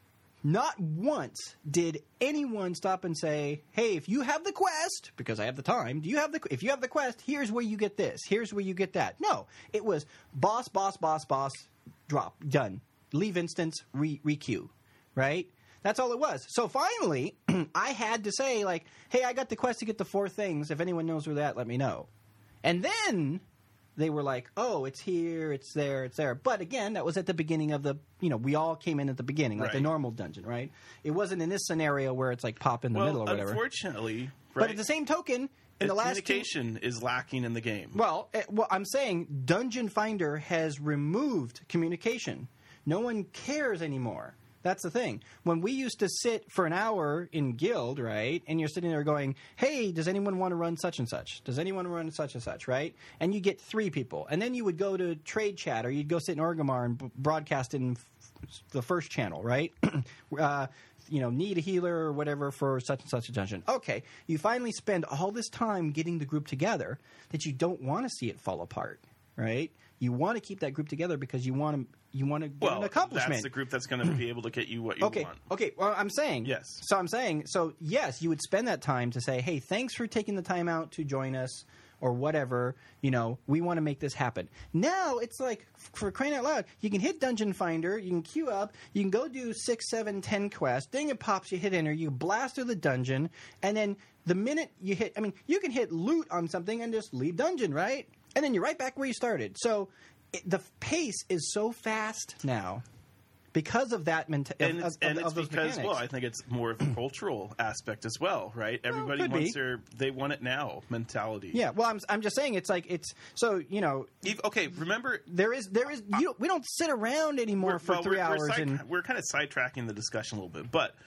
Not once did anyone stop and say, "Hey, if you have the quest, because I have the time, do you have the if you have the quest, here's where you get this. Here's where you get that." No, it was boss, boss, boss, boss, drop, done. Leave instance, re requeue, right? That's all it was. So finally, I had to say like, "Hey, I got the quest to get the four things. If anyone knows where that, let me know." And then they were like, "Oh, it's here, it's there, it's there." But again, that was at the beginning of the, you know, we all came in at the beginning, like the Right. normal dungeon, right? It wasn't in this scenario where it's like pop in the Well, middle or whatever. unfortunately, right, But at the same token, in the last two, communication is lacking in the game. well, eh, well, I'm saying Dungeon Finder has removed communication. No one cares anymore. That's the thing. When we used to sit for an hour in guild, right, and you're sitting there going, "Hey, does anyone want to run such and such? Does anyone run such and such?" Right, and you get three people, and then you would go to trade chat, or you'd go sit in Orgrimmar and b- broadcast in f- the first channel, right? uh, you know, need a healer or whatever for such and such a dungeon. Okay, you finally spend all this time getting the group together that you don't want to see it fall apart, right? You want to keep that group together because you want to you want to get well, an accomplishment. that's the group that's going to be able to get you what you Okay. want. Okay. Well, I'm saying. Yes. So I'm saying. So yes, you would spend that time to say, "Hey, thanks for taking the time out to join us," or whatever. You know, we want to make this happen. Now it's like, f- for crying out loud, you can hit Dungeon Finder, you can queue up, you can go do six, seven, ten quests. Ding, it pops. You hit enter. You blast through the dungeon, and then the minute you hit, I mean, you can hit loot on something and just leave dungeon, right? And then you're right back where you started. So it, the pace is so fast now. Because of that mentality, And it's, of, and of, it's of those because, mechanics. well, I think it's more of a cultural aspect as well, right? Everybody could wants be. their, they want it now mentality. Yeah, well, I'm I'm just saying it's like it's so you know Eve- Okay, remember, there is there is you don't, we don't sit around anymore we're, for well, three we're, hours we're, side, and we're kind of sidetracking the discussion a little bit, but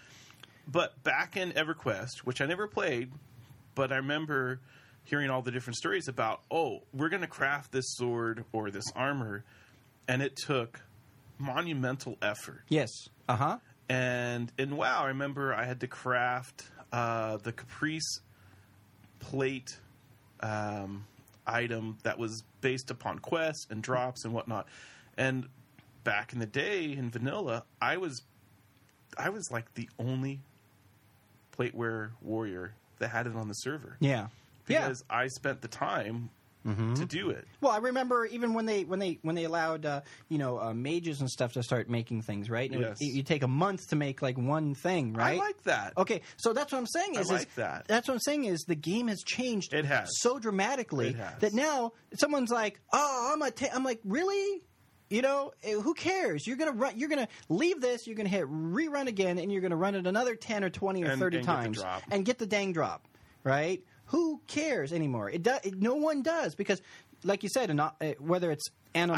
but back in EverQuest, which I never played, but I remember hearing all the different stories about, oh, we're going to craft this sword or this armor, and it took monumental effort. yes, uh huh, And in WoW, I remember I had to craft uh, the Caprice plate. Um, item that was based upon quests and drops and whatnot. And back in the day in vanilla, I was I was like the only plateware warrior that had it on the server. Yeah. Because yeah. I spent the time mm-hmm. to do it. Well, I remember even when they when they when they allowed uh, you know uh, mages and stuff to start making things, right? And yes. it, you take a month to make like one thing, right? I like that. Okay, so that's what I'm saying is, I like is that. That's what I'm saying is the game has changed. It has so dramatically it has. that now someone's like, oh, I'm a ta-. I'm like, really? You know, who cares? You're gonna run. You're gonna leave this. You're gonna hit rerun again, and you're gonna run it another ten or twenty or and, thirty and times get the drop. and get the dang drop, right? Who cares anymore? It does. It, no one does because, like you said, ano- uh, whether it's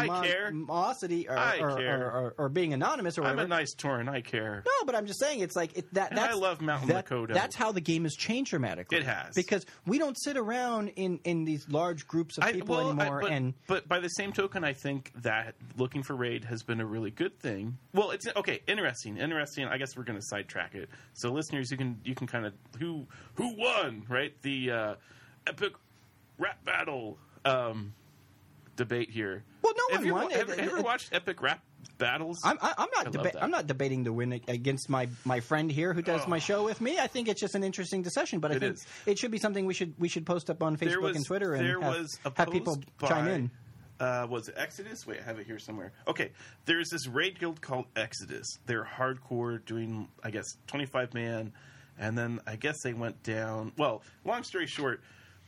animosity or or, or, or, or being anonymous or whatever. I'm a nice Tauren. I care. No, but I'm just saying it's like it, that. And that's, I love Mountain that, Lakota. That's how the game has changed dramatically. It has because we don't sit around in, in these large groups of people I, well, anymore. I, but, and but by the same token, I think that looking for raid has been a really good thing. Well, it's okay. Interesting. Interesting. I guess we're going to sidetrack it. So, listeners, you can you can kind of who who won, right? The uh, epic rap battle. Um, debate here. Well, no have one you, won. Have, it, have you ever it, watched epic rap battles? I'm, I'm not. Deba- I'm not debating to win against my, my friend here who does oh. my show with me. I think it's just an interesting discussion, but I it think is. it should be something we should we should post up on Facebook was, and Twitter and there have, was a have people by, chime in. Uh, was it Exodus? Wait, I have it here somewhere. Okay, there's this raid guild called Exodus. They're hardcore, doing I guess twenty-five man, and then I guess they went down. Well, long story short.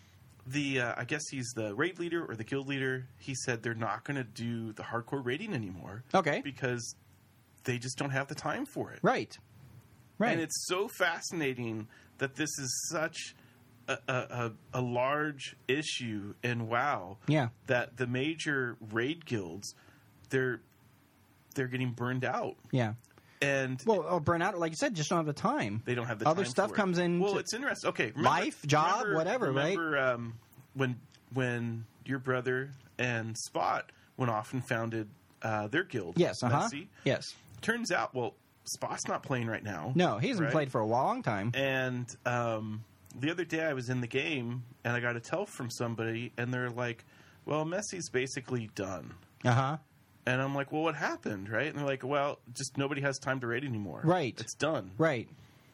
The uh, I guess he's the raid leader or the guild leader. He said they're not going to do the hardcore raiding anymore. Okay, because they just don't have the time for it. Right, right. And it's so fascinating that this is such a, a, a, a large issue in WoW. Yeah, that the major raid guilds they're they're getting burned out. Yeah. And well, or burn out, like you said, just don't have the time. They don't have the other time stuff for it. comes in. Well, it's interesting. Okay, remember, life, job, remember, whatever, remember, right? Um, when when your brother and Spot went off and founded uh, their guild. Yes, uh huh. Yes. Turns out, well, Spot's not playing right now. No, he hasn't right? played for a long time. And um, the other day, I was in the game and I got a tell from somebody, and they're like, "Well, Messi's basically done." Uh huh. And I'm like, well, what happened, right? And they're like, well, just nobody has time to raid anymore. Right. It's done. Right.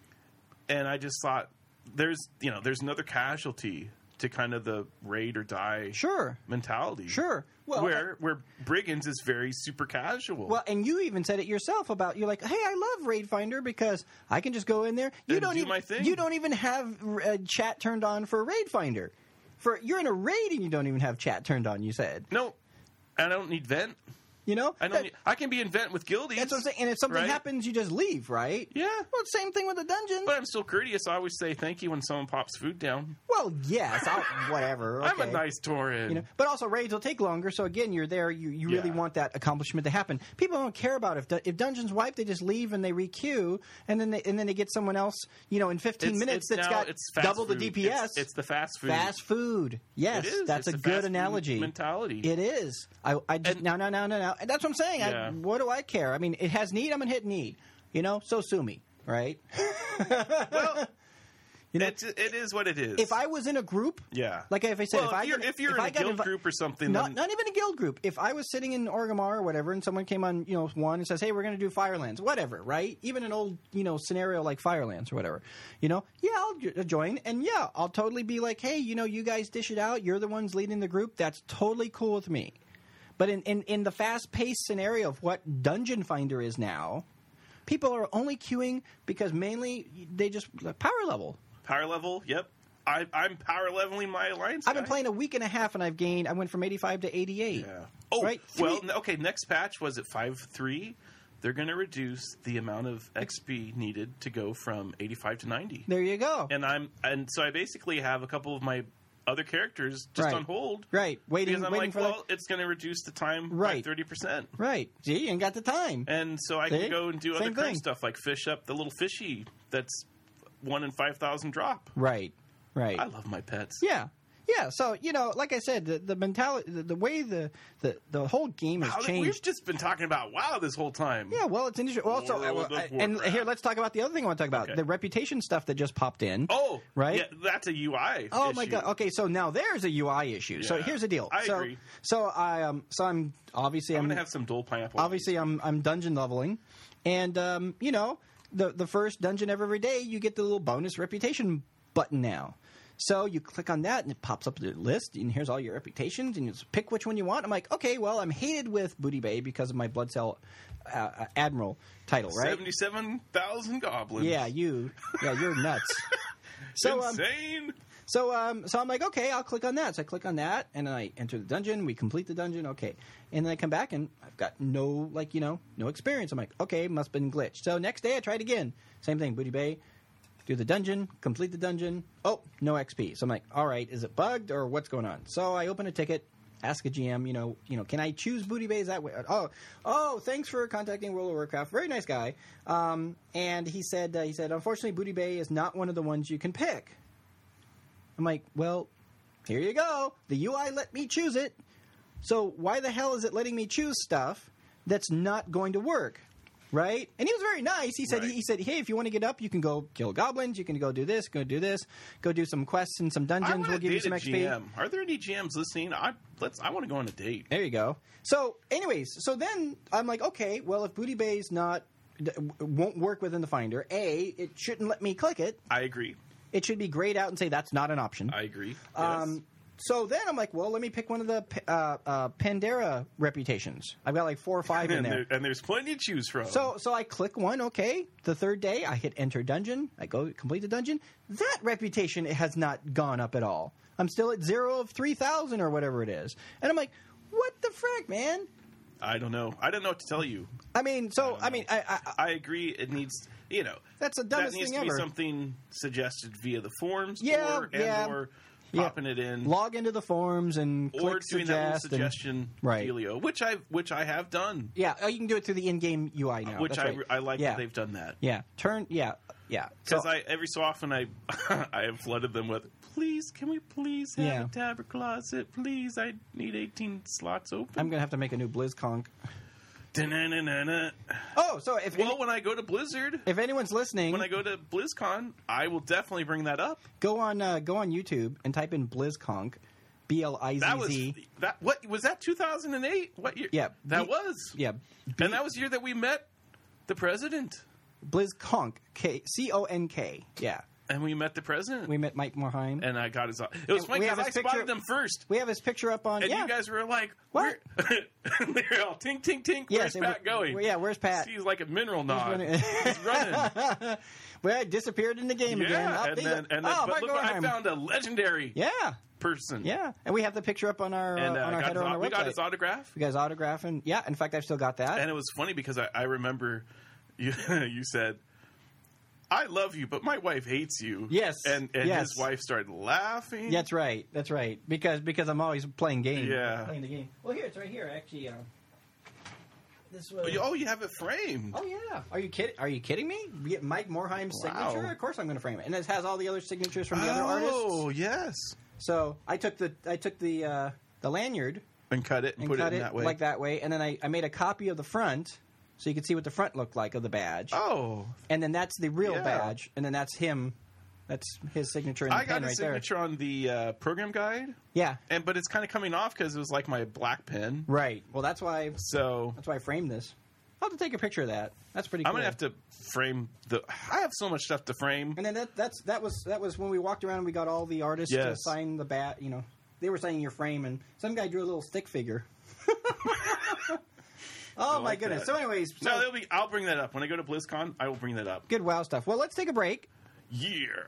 And I just thought, there's, you know, there's another casualty to kind of the raid or die sure. mentality. Sure. Well, where where Brigands is very super casual. Well, and you even said it yourself about, you're like, hey, I love Raid Finder because I can just go in there. You and don't do even, my thing. You don't even have uh, chat turned on for Raid Finder. For You're in a raid and you don't even have chat turned on, you said. No, I don't need vent. You know, I don't. that, Need, I can be in vent with guildies. That's what I'm saying. And if something right? happens, you just leave, right? Yeah. Well, same thing with the dungeon. But I'm still courteous. I always say thank you when someone pops food down. Well, yes, I'll, whatever. Okay. I'm a nice Tauren. You know, but also raids will take longer. So again, you're there. You, you really Yeah. want that accomplishment to happen. People don't care about if if dungeons wipe, they just leave and they requeue, and then they, and then they get someone else. You know, in fifteen It's- minutes it's that's now- got it's fast double food. the D P S. It's, it's the fast food. Fast food. Yes, It is. that's It's a the good fast food analogy. mentality. It is. I, I just, And- no, no, no, no, no. And that's what I'm saying. Yeah. I, what do I care? I mean, it has need. I'm gonna hit need. You know, so sue me, right? Well, you know, it's, it is what it is. if I was in a group, yeah, like if I said, well, if, if I you're, got- if you're if in I a got guild invi- group or something, Not, then, not even a guild group. If I was sitting in Orgrimmar or whatever, and someone came on, you know, one and says, "Hey, we're going to do Firelands," whatever, right? Even an old, you know, scenario like Firelands or whatever, you know, yeah, I'll j- join, and yeah, I'll totally be like, "Hey, you know, you guys dish it out. You're the ones leading the group. That's totally cool with me." But in in, in the fast paced scenario of what Dungeon Finder is now, people are only queuing because mainly they just power level. power level. Yep, I, I'm power leveling my alliance. I've been guy. playing a week and a half, and I've gained. I went from eighty-five to eighty-eight. Yeah. Oh, right? well, Three- n- okay. Next patch was at five three. They're going to reduce the amount of X P needed to go from eighty-five to ninety. There you go. And I'm and so I basically have a couple of my other characters just Right. on hold. Right, waiting, Because I'm waiting like, for well, it's going to reduce the time Right. by thirty percent. the right. See, you ain't got the time. And so I See? can go and do other Same current thing. stuff like fish up the little fishy that's one in five thousand drop. Right, right. I love my pets. Yeah, Yeah, so you know, like I said, the, the mentality, the, the way the, the the whole game has How, changed. we've just been talking about WoW this whole time. Yeah, well, it's interesting. Well, also, World uh, of and Warcraft. here, let's talk about the other thing I want to talk about: Okay. the reputation stuff that just popped in. Oh, right. Yeah, that's a U I. Oh my issue. god. Okay, so now there's a U I issue. So Yeah. here's the deal. I so, agree. So I um so I'm obviously I'm I'm, gonna have some Dole pineapple. obviously I'm I'm dungeon leveling, and um you know the the first dungeon of every day you get the little bonus reputation button now. So you click on that and it pops up the list and here's all your reputations and you just pick which one you want. I'm like, okay, well I'm hated with Booty Bay because of my Blood Cell uh, uh, Admiral title, right? Seventy-seven thousand goblins. Yeah, you. Yeah, you're nuts. So um, insane. So um, so I'm like, okay, I'll click on that. So I click on that, and then I enter the dungeon. We complete the dungeon, okay. And then I come back, and I've got no, like, you know, no experience. I'm like, okay, must have been glitched. So next day I tried again. Same thing, Booty Bay. Do the dungeon, complete the dungeon. Oh, no X P. So I'm like, all right, is it bugged or what's going on? So I open a ticket, ask a G M, you know, you know, can I choose Booty Bays that way? Oh, oh, thanks for contacting World of Warcraft. Very nice guy. Um, and he said, uh, he said, unfortunately, Booty Bay is not one of the ones you can pick. I'm like, well, here you go. The U I let me choose it. So why the hell is it letting me choose stuff that's not going to work? Right? And he was very nice. He said, Right. he said, hey, if you want to get up, you can go kill goblins. You can go do this, go do this, go do some quests and some I dungeons. want We'll to give you date some a X P. G M. Are there any G Ms listening? I let's. I want to go on a date. There you go. So, anyways, so then I'm like, okay, well, if Booty Bay's not d- won't work within the Finder, A, it shouldn't let me click it. I agree. It should be grayed out and say that's not an option. I agree. Um, yes. So then I'm like, well, let me pick one of the uh, uh, Pandera reputations. I've got like four or five in and, there. there, and there's plenty to choose from. So so I click one, okay. The third day, I hit enter dungeon. I go complete the dungeon. That reputation has not gone up at all. I'm still at zero of three thousand or whatever it is. And I'm like, what the frick, man? I don't know. I don't know what to tell you. I mean, so, I, I mean, I, I, I agree. It needs, you know, That's the dumbest that needs thing to ever. be something suggested via the forums, Yeah, or yeah. and or Yeah. popping it in, log into the forums and or click doing that little suggest and- suggestion Right. dealio, which I which I have done, Yeah, oh, you can do it through the in-game U I now. which That's I right. I like yeah. that they've done that. Yeah, turn. Yeah, yeah. Because So- I every so often I I have flooded them with, please, can we please have Yeah. a tab or closet? Please, I need eighteen slots open. I'm gonna have to make a new BlizzCon. Da-na-na-na-na. Oh, so if Well, any, when I go to Blizzard, if anyone's listening, when I go to BlizzCon, I will definitely bring that up. go on uh, go on YouTube and type in BlizzConk, B L I Z Z. That was that. What was that? two thousand eight? What year? Yeah, that B- was. Yeah, and that was the year that we met the president, BlizzConk, K C O N K. Yeah, and we met the president, we met Mike Morheim. and I got his. It was And funny we because have I his picture- spotted them first, we have his picture up on. and yeah, you guys were like, What? Where? they were all tink tink tink. Yes, Where's and Pat we- going? yeah, where's Pat? He's like a mineral nog. running. He's running. well, it disappeared in the game again. Yeah, Oh, and there you then go. and then, oh, but Mike look, what I Morheim. found a legendary Yeah, person. yeah, and we have the picture up on our and uh, uh, on our got header his, on our we website. got his autograph. You guys autographing? Yeah, in fact, I've still got that. And it was funny because I, I remember you, you said, I love you, but my wife hates you. Yes, And, and yes. his wife started laughing. That's right. That's right. Because because I'm always playing games. Yeah. Playing the game. Well, here it's right here. Actually, uh, this was. Oh, you- oh, you have it framed. Oh yeah. Are you kidding? Are you kidding me? We get Mike Morheim's Wow. signature. Of course, I'm going to frame it, and it has all the other signatures from the other Oh, artists. yes. So I took the I took the uh, the lanyard And cut it and, and put cut it it, in that way. like that way, and then I, I made a copy of the front so you could see what the front looked like of the badge. Oh. And then that's the real Yeah. badge, and then that's him. That's his signature in the I got pen a right signature on the uh, program guide, there. Yeah. and but it's kind of coming off because it was like my black pen. Right. Well, that's why So that's why I framed this. I'll have to take a picture of that. That's pretty cool. I'm gonna have to frame the. I have so much stuff to frame. And then that that's that was that was when we walked around and we got all the artists to Yes. sign the bat. You know, they were signing your frame, and some guy drew a little stick figure. oh my like goodness! that. So, anyways, so No, they'll be. I'll bring that up when I go to BlizzCon. I will bring that up. good WoW stuff. Well, let's take a break. Yeah.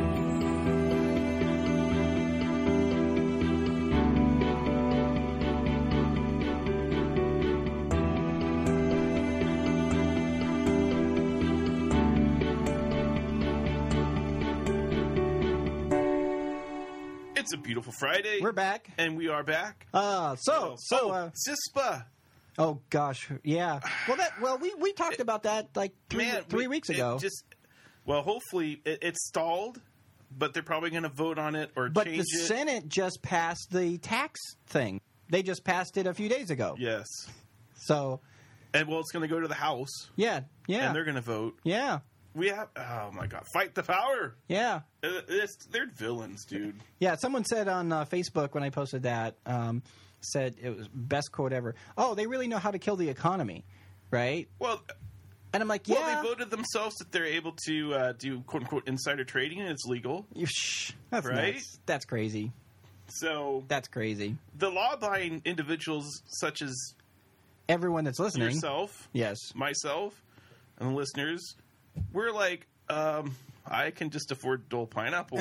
It's a beautiful Friday. We're back. And we are back. Uh, so so oh, uh, CISPA. oh gosh, yeah. Well, that well we we talked about that like three Man, three we- weeks it ago. just well, hopefully it, it stalled, but they're probably going to vote on it or But change the it. Senate just passed the tax thing. They just passed it a few days ago. Yes. So, And, well, it's going to go to the House, yeah, yeah. and they're going to vote. yeah, We have, oh, my God, fight the power. yeah. Uh, It's, they're villains, dude. Yeah, someone said on uh, Facebook when I posted that, um, said it was best quote ever. Oh, they really know how to kill the economy, right? Well, And I'm like, yeah. well, they voted themselves that they're able to uh, do quote-unquote insider trading, and it's legal. You, shh, that's Right? nuts. That's crazy. So That's crazy. the law-abiding individuals such as Everyone that's listening. yourself, Yes. myself, and the listeners, we're like, um, I can just afford Dole pineapple.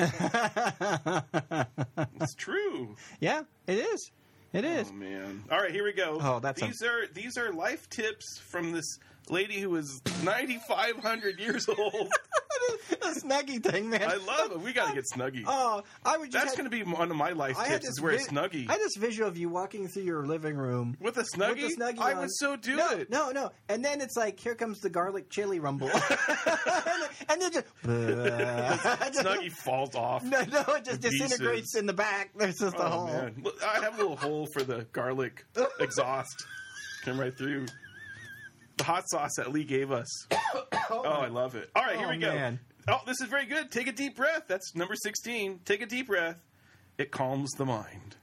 It's true. Yeah, it is. It is. Oh man! All right, here we go. Oh, that's a- these are these are life tips from this lady who is ninety-five hundred years old. The Snuggie thing, man. I love it. We got to get Snuggie. Oh, I would just That's had- going to be one of my life I had tips. this Is wear a vi- Snuggie I had this visual of you walking through your living room with a Snuggie. with the Snuggie I on. would so do no, it. No, no. And then it's like, here comes the garlic chili rumble. and then just... Snuggie falls off. No, no, it just Pieces. disintegrates in the back. There's just a Oh, hole. man. Look, I have a little hole for the garlic exhaust. Come right through. The hot sauce that Lee gave us. Oh, I love it. All right, here Oh, we go. man. Oh, this is very good. Take a deep breath. That's number sixteen. Take a deep breath. It calms the mind.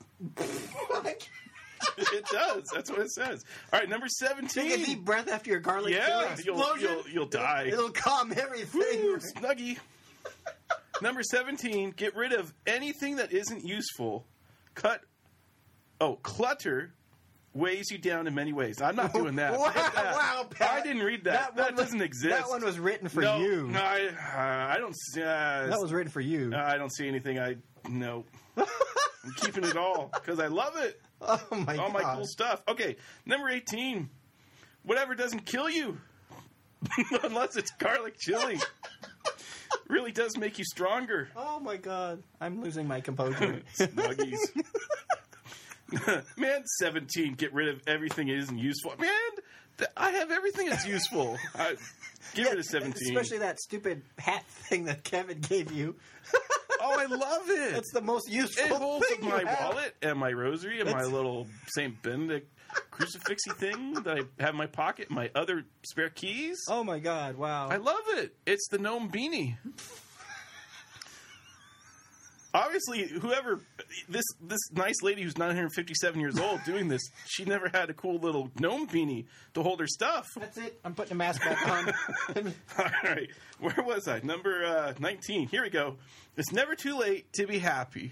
It does. That's what it says. All right, number seventeen. Take a deep breath after your garlic Yeah, chili you'll, explosion. you'll, you'll die. It'll, it'll calm everything. Woo, Snuggie. Number seventeen, get rid of anything that isn't useful. Cut. Oh, clutter weighs you down in many ways. I'm not doing that. Wow, Forget that. wow, Pat. I didn't read that. That, one was- doesn't exist. That one was written for no, you. No, I, uh, I don't. see- Uh, That was written for you. uh, I don't see anything. I no. I'm keeping it all because I love it. oh my All god. my cool stuff. Okay, number eighteen. Whatever doesn't kill you, unless it's garlic chili, really does make you stronger. Oh my god. I'm losing my composure. Snuggies. Man, seventeen. Get rid of everything that isn't useful. Man, th- I have everything that's useful. I, get rid of seventeen. Especially that stupid hat thing that Kevin gave you. Oh, I love it. That's the most useful It holds thing my you have. wallet and my rosary and my That's- little Saint Benedict crucifixy thing that I have in my pocket, my other spare keys. Oh my god, wow. I love it. It's the gnome beanie. Obviously, whoever this this nice lady who's nine hundred fifty-seven years old doing this, she never had a cool little gnome beanie to hold her stuff. That's it. I'm putting a mask back on. All right, where was I? Number uh, nineteen. Here we go. It's never too late to be happy.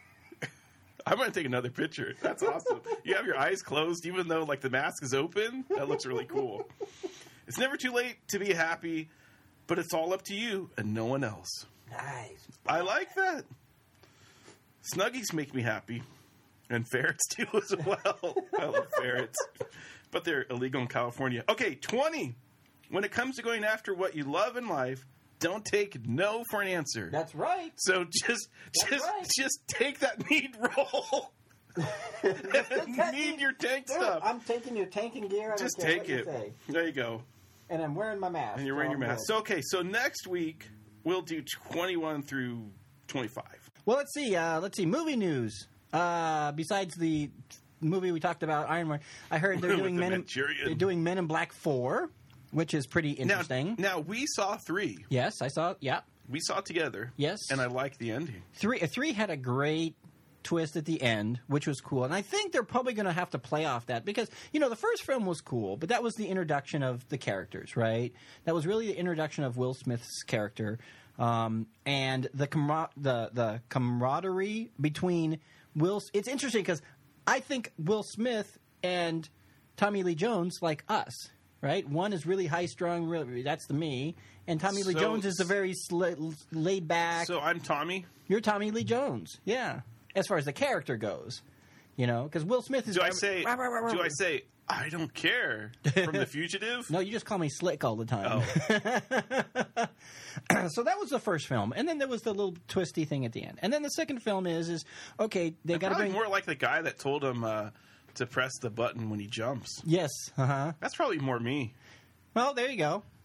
I'm going to take another picture. That's awesome. You have your eyes closed, even though like the mask is open. That looks really cool. It's never too late to be happy, but it's all up to you and no one else. Nice. I like that. Snuggies make me happy, and ferrets too as well. I love ferrets, but they're illegal in California. Okay, twenty. When it comes to going after what you love in life, don't take no for an answer. That's right. So just, just, right. just take that need roll. Need your tank Dude, stuff. I'm taking your tanking gear. I don't Just care take what you it. say. There you go. And I'm wearing my mask. And you're wearing so your I'm mask. good. So okay, so next week we'll do twenty-one through twenty-five. Well, let's see. Uh, let's see. Movie news. Uh, besides the movie we talked about, Iron Man, I heard they're With doing the Men in, Manchurian. they're doing Men in Black four, which is pretty interesting. Now, now we saw three. Yes, I saw. Yeah. We saw it together. Yes. And I like the ending. Three. uh, Three had a great twist at the end, which was cool. And I think they're probably going to have to play off that because, you know, the first film was cool, but that was the introduction of the characters, right? That was really the introduction of Will Smith's character. Um, and the, camar- the the camaraderie between Will... It's interesting because I think Will Smith and Tommy Lee Jones like us, right? One is really high-strung, really, that's the me, and Tommy Lee So- Jones is the very sla- laid-back... So I'm Tommy. You're Tommy Lee Jones, yeah. As far as the character goes, you know, because Will Smith is. Do I say? Rah, rah, rah, rah. Do I say? I don't care from The Fugitive. No, you just call me Slick all the time. Oh. So that was the first film, and then there was the little twisty thing at the end, and then the second film is is okay. They got to Probably bring more like the guy that told him uh, to press the button when he jumps. yes, uh huh. That's probably more me. Well, there you go.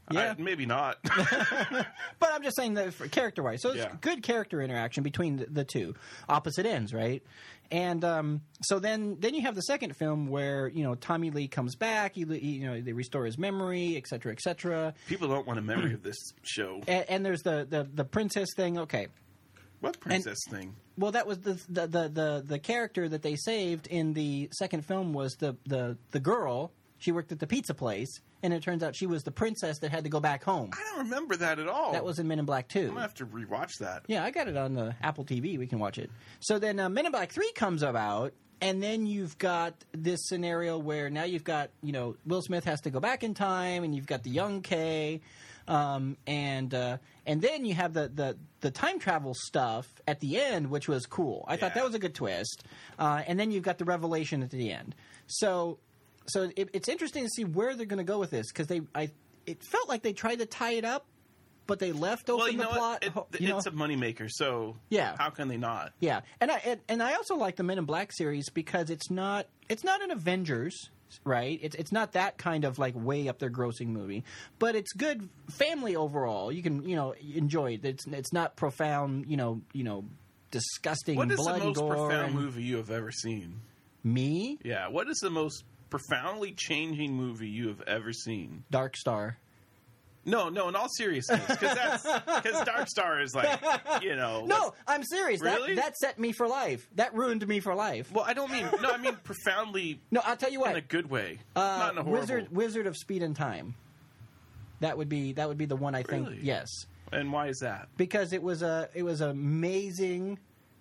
Yeah. I, maybe not. But I'm just saying that for character-wise. So it's Yeah. good character interaction between the, the two. Opposite ends, right? And um, so then then you have the second film where, you know, Tommy Lee comes back. He, he, you know, they restore his memory, et cetera, et cetera. People don't want a memory of this show. And, and there's the, the, the princess thing. Okay. What princess thing? Well, that was the the, the the the character that they saved in the second film was the, the, the girl. She worked at the pizza place, and it turns out she was the princess that had to go back home. I don't remember that at all. That was in Men in Black two. I'm gonna have to rewatch that. Yeah, I got it on the Apple T V. We can watch it. So then uh, Men in Black three comes about, and then you've got this scenario where now you've got, you know, Will Smith has to go back in time, and you've got the young Kay, um, and uh, and then you have the, the, the time travel stuff at the end, which was cool. I thought Yeah. that was a good twist. Uh, and then you've got the revelation at the end. So so it, it's interesting to see where they're going to go with this, because they I it felt like they tried to tie it up, but they left open Well, you the know plot. what? It, you know? it's a moneymaker, so Yeah. how can they not? Yeah, and I and, and I also like the Men in Black series because it's not it's not an Avengers, right? It's it's not that kind of like way up there grossing movie, but it's good family overall. You can you know enjoy it. It's it's not profound, you know you know disgusting What is blood the and most gore. profound and- movie you have ever seen? Me, Yeah, what is the most profoundly changing movie you have ever seen? Dark Star. No, no, in all seriousness, because that's because Dark Star is like, you know. No, I'm serious. Really? That that set me for life. That ruined me for life. Well, I don't mean no, I mean profoundly No, I'll tell you what. in a good way, Uh, not in a horrible. Wizard Wizard of Speed and Time. That would be that would be the one I think. Really? Yes. And why is that? Because it was a it was an amazing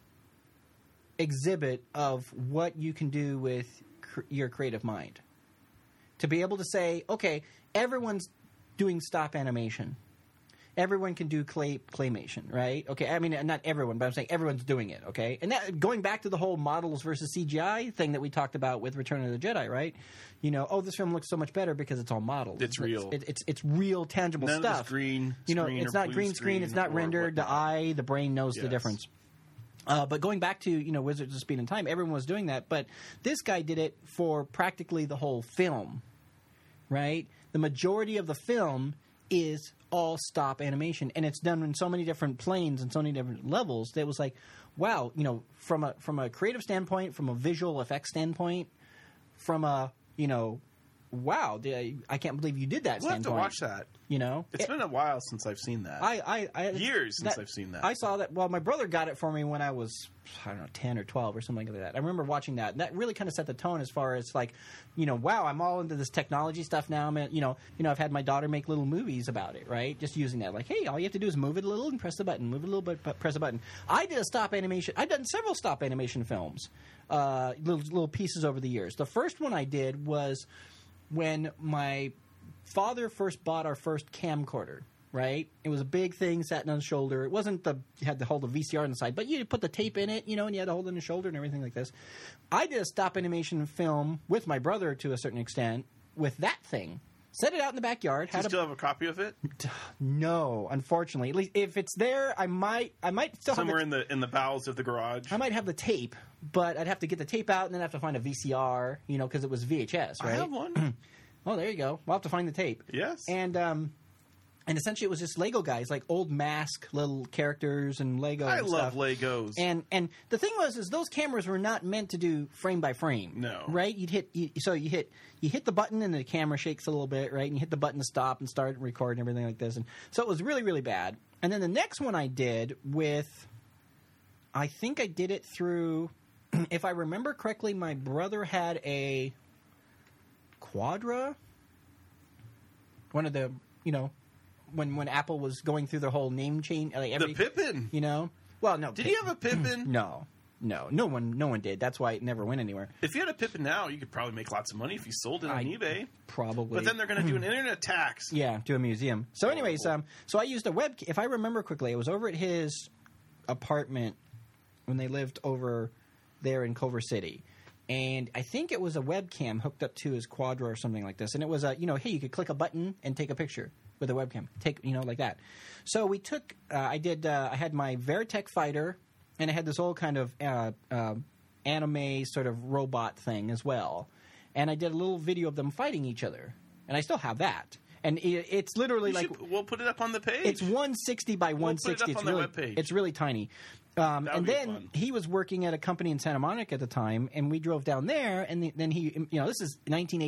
exhibit of what you can do with cr- your creative mind. To be able to say, okay, everyone's doing stop animation. Everyone can do clay claymation, right? Okay, I mean not everyone, but I'm saying everyone's doing it, okay? And that going back to the whole models versus C G I thing that we talked about with Return of the Jedi, right? You know, oh, this film looks so much better because it's all models. It's real. It's it's, it's real tangible None stuff. of this green you know, screen it's or not blue green screen. It's not or rendered. The whatnot. eye, the brain knows the Yes. difference. Uh, but going back to, you know, Wizards of Speed and Time, everyone was doing that. But this guy did it for practically the whole film, right? The majority of the film is all stop animation, and it's done in so many different planes and so many different levels that it was like, wow, you know, from a from a creative standpoint, from a visual effects standpoint, from a, you know, wow, did I, I can't believe you did that We'll have to standpoint. watch that. You know? It's It- been a while since I've seen that. I, I, I Years since I've seen that. I saw that. Well, my brother got it for me when I was, I don't know, ten or twelve or something like that. I remember watching that, and that really kind of set the tone as far as like, you know, wow, I'm all into this technology stuff now. I'm, in, you know, you know, I've had my daughter make little movies about it, right? Just using that, like, hey, all you have to do is move it a little and press the button, move it a little bit, but press a button. I did a stop animation. I've done several stop animation films, uh, little little pieces over the years. The first one I did was when my father first bought our first camcorder, right? It was a big thing, sat on his shoulder. It wasn't the, you had to hold the V C R on the side, but you put the tape in it, you know, and you had to hold it on your shoulder and everything like this. I did a stop animation film with my brother to a certain extent with that thing. Set it out in the backyard. Do you Had a, still have a copy of it? no, unfortunately. At least if it's there, I might, I might still Somewhere have in the in the bowels of the garage. the, I might have the tape, but I'd have to get the tape out and then have to find a V C R, you know, because it was V H S, right? I have one. Oh, there you go. We'll have to find the tape. Yes. And um, and essentially it was just Lego guys, like old mask little characters and Lego. I and love stuff. Legos. And and the thing was, is those cameras were not meant to do frame by frame. No. Right? You'd hit you, so you hit you hit the button and the camera shakes a little bit, right? And you hit the button to stop and start and record and everything like this. And so it was really really bad. And then the next one I did with, I think I did it through, if I remember correctly, my brother had a Quadra. One of the, you know, when when Apple was going through the whole name change, like every, the Pippin. you know. Well, no. Did he have a Pippin? No, no, no one, no one did. That's why it never went anywhere. If you had a Pippin now, you could probably make lots of money if you sold it on I- eBay. Probably. But then they're going to do an internet tax. Yeah, to a museum. So, anyways, um, so I used a web. If I remember quickly, it was over at his apartment when they lived over there in Culver City, and I think it was a webcam hooked up to his Quadra or something like this. And it was a, you know, hey, you could click a button and take a picture with a webcam, take, you know, like that. So we took. Uh, I did. Uh, I had my Veritech fighter, and I had this old kind of uh, uh, anime sort of robot thing as well. And I did a little video of them fighting each other. And I still have that. and it, it's literally You like should- we'll put it up on the page. it's one sixty by We'll one put it sixty. up It's on the really webpage. it's really tiny. Um, That and would be then fun. he was working at a company in Santa Monica at the time, and we drove down there, and the, then he, you know, this is nineteen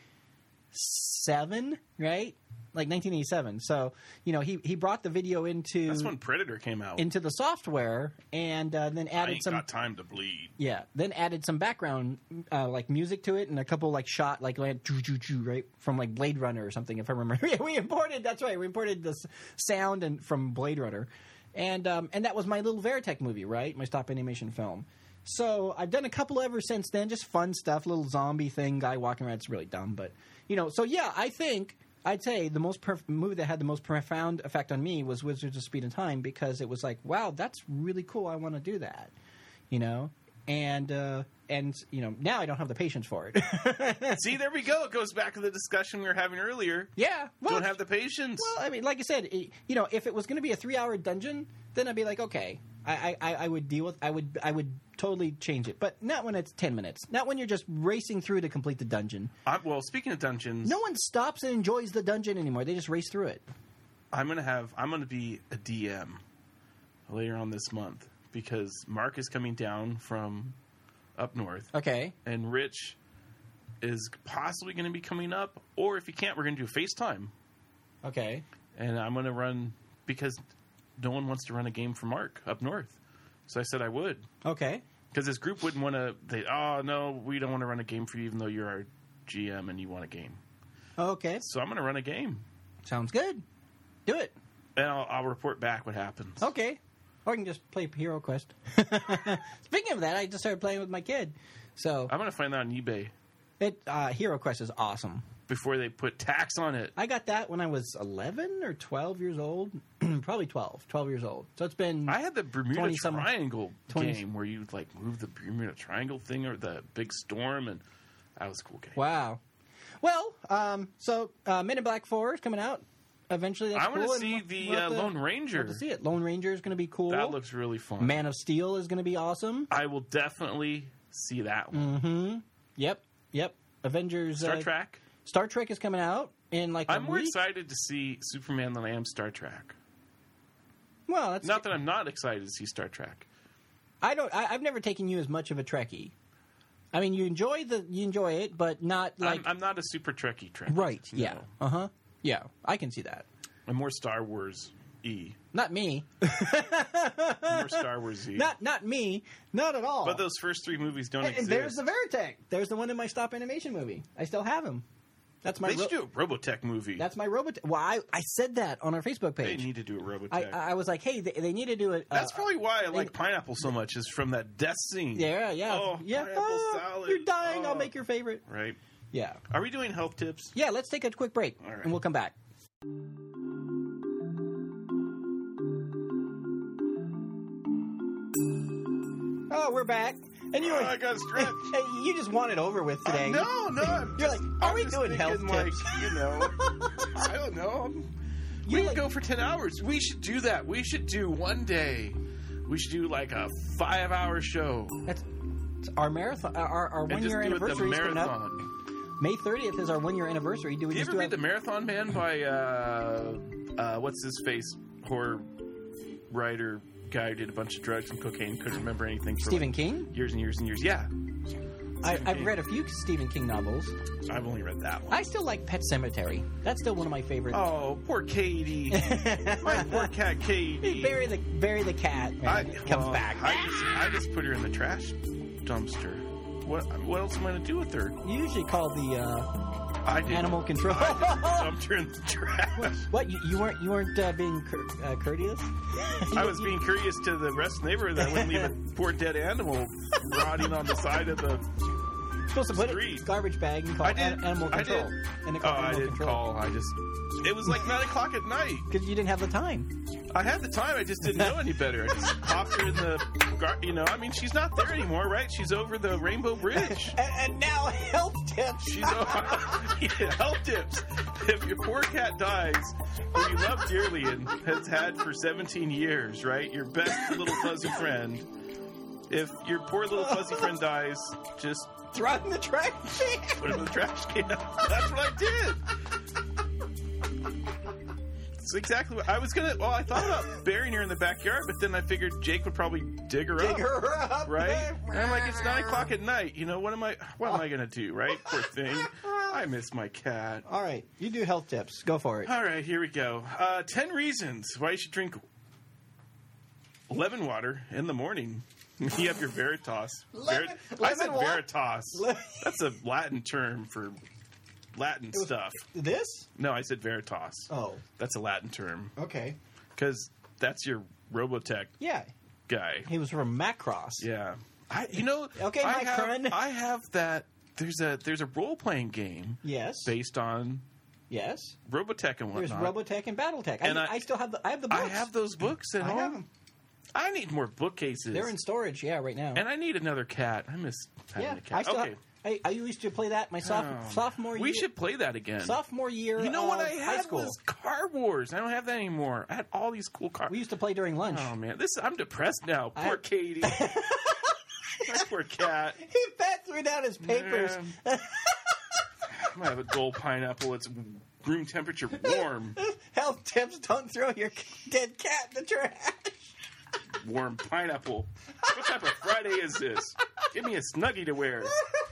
eighty-seven, right? Like nineteen eighty-seven. So, you know, he, he brought the video into That's when Predator came out. into the software, and uh, then I added ain't some got time to bleed. yeah, then added some background uh, like music to it, and a couple like shot like like choo choo choo right from like Blade Runner or something. If I remember, yeah, we imported. That's right, we imported this sound and from Blade Runner, and um, and that was my little Veritech movie, right? My stop animation film. So I've done a couple ever since then, just fun stuff, little zombie thing, guy walking around. It's really dumb, but you know. So yeah, I think I'd say the most perf- movie that had the most profound effect on me was Wizards of Speed and Time, because it was like, wow, that's really cool. I want to do that, you know. And uh, and you know, now I don't have the patience for it. See, there we go. It goes back to the discussion we were having earlier. yeah, well, Don't have the patience. well, I mean, like I said, it, you know, if it was going to be a three-hour dungeon, then I'd be like, okay, I, I, I would deal with, I would, I would totally change it, but not when it's ten minutes. Not when you're just racing through to complete the dungeon. I, well, speaking of dungeons, No one stops and enjoys the dungeon anymore. They just race through it. I'm gonna have. I'm gonna be a D M later on this month because Mark is coming down from up north, Okay. and Rich is possibly going to be coming up. Or if he can't, we're going to do FaceTime, Okay. and I'm going to run because no one wants to run a game for Mark up north. So I said I would. Okay. Because this group wouldn't want to. They, oh no, we don't want to run a game for you, even though you're our G M and you want a game. Okay. So I'm going to run a game, Sounds good. Do it. and I'll, I'll report back what happens. Okay. Or I can just play Hero Quest. Speaking of that, I just started playing with my kid. So I'm going to find that on eBay it uh, Hero Quest is awesome. before they put tax on it. I got that when I was eleven or twelve years old. Probably twelve. twelve years old. So it's been... I had the Bermuda twenty some- Triangle twenty game where you like move the Bermuda Triangle thing or the big storm, and that was a cool game. Wow. Well, um, so uh, Men in Black four is coming out. Eventually, that's I want cool, to and see we'll- the we'll have uh, to- Lone we'll Ranger. have to see it. Lone Ranger is going to be cool. That looks really fun. Man of Steel is going to be awesome. I will definitely see that one. Mm-hmm. Yep. Yep. Avengers. Star uh, Trek. Star Trek is coming out in like. a I'm more week. excited to see Superman than I am Star Trek. Well, that's Not that I'm not excited to see Star Trek. I don't. I, I've never taken you as much of a Trekkie. I mean, you enjoy the you enjoy it, but not like I'm, I'm not a super Trekkie Trek. right. No. Yeah. Uh huh. Yeah, I can see that. I'm more Star Wars E. Not me. I'm more Star Wars E. not not me. Not at all. But those first three movies don't and, exist. and there's the Veritech. There's the one in my stop animation movie. I still have him. That's my. They should ro- do a Robotech movie. That's my robot. Well, I, I said that on our Facebook They page. need to do a Robotech. I, I was like, hey, they, they need to do it. Uh, That's probably why I like they- pineapple so much. Is from that death scene. yeah, yeah, Oh, yeah. pineapple Ah, salad. You're dying. I'll Oh. make your favorite. Right. Yeah, Are we doing health tips? yeah. Let's take a quick break, All right. and we'll come back. Oh, we're back, and you Oh, were. I got stretched. Hey, you just want it over with today. No, no. I'm You're just- like, are I'm we just doing health thinking, like, tips? you know, I don't know. You We like- could go for ten hours. We should do that. We should do one day. We should do like a five-hour show That's it's our marathon. Our, our and one just year do it the anniversary is coming up. marathon. May thirtieth is our one year anniversary. Do we Do you just ever do read a- The Marathon Man by uh, uh, what's his face horror writer guy who did a bunch of drugs and cocaine, couldn't remember anything for Stephen like King? years and years and years. Yeah, I, Stephen I've King. read a few Stephen King novels. I've only read that one. I still like Pet Cemetery. That's still one of my favorites. Oh, poor Katie. My poor cat Katie. bury the bury the cat. Man. I, It comes well, back. I just, I just put her in the trash dumpster. What What else am I going to do with her? You usually call the uh, I did animal control. I just dumped her in the trash. What you, you weren't you weren't uh, being cur- uh, courteous? I was being courteous to the rest of the neighborhood that I wouldn't leave a poor dead animal rotting on the side of the. supposed to put it in street. a garbage bag and call I did. an- animal I control. did. And they Oh, call I animal didn't control. call. I just. It was like nine o'clock at night. Because you didn't have the time. I had the time. I just didn't know any better. I just popped her in the. gar- You know, I mean, she's not there anymore, right? She's over the Rainbow Bridge. And, and now health tips. She's over. Yeah, health tips. If your poor cat dies, who you love dearly and has had for seventeen years, right? Your best little fuzzy friend. If your poor little fuzzy friend dies, just Throw it in the trash can. put him in the trash can. That's what I did. exactly what I was gonna. Well, I thought about burying her in the backyard, but then I figured Jake would probably dig her Dig up, her up. right? And I'm like, it's nine o'clock at night. You know, what am I? What am I gonna do, right? Poor thing. I miss my cat. All right, you do health tips. Go for it. All right, here we go. Uh, ten reasons why you should drink lemon water in the morning. You have your Veritas. Lemon- Ver- I lemon said what? Veritas. Le- That's a Latin term for Latin stuff. This? No, I said Veritas. Oh, That's a Latin term okay. because that's your Robotech Yeah, guy. he was from Macross. Yeah, I. You know. Okay, I Mike have, Curran. I have that. There's a there's a role playing game Yes. based on Yes. Robotech and There's whatnot. Robotech and BattleTech. I, And I, I- still have the. I have the books. I have those books at I home. have them. I need more bookcases. They're in storage. Yeah, right now. And I need another cat. I miss having yeah, a cat. I still. okay. Have, I, I used to play that my soph- Oh. sophomore year. We should play that again. sophomore year. You know of what I high had school. was Car Wars. I don't have that anymore. I had all these cool cars. We used to play during lunch. Oh man, this I'm depressed now. Poor I- Katie. My poor cat. He Pat threw down his papers. Man. I might have a gold pineapple. It's room temperature warm. Health tips: don't throw your dead cat in the trash. Warm pineapple. What type of Friday is this? Give me a Snuggie to wear.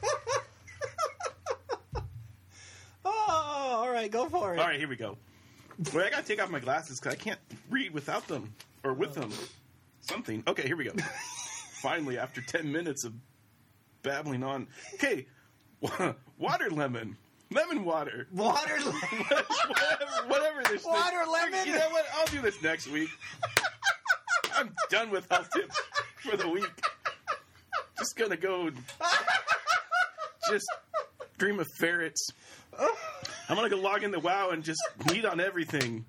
Oh, all right, go for it. All right, here we go. Wait, I gotta take off my glasses because I can't read without them or with them. Something. Okay, here we go. Finally, after ten minutes of babbling on. Okay, water lemon, lemon water, Water lemon. whatever, whatever this. Water thing. lemon? You know what? I'll do this next week. I'm done with health tips for the week. Just gonna go. and Just dream of ferrets. I'm gonna go log into WoW and just eat on everything.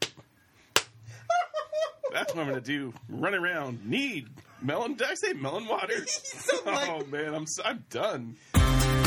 That's what I'm gonna do. Run around. Need melon. Did I say melon water? Oh man, I'm so, I'm done.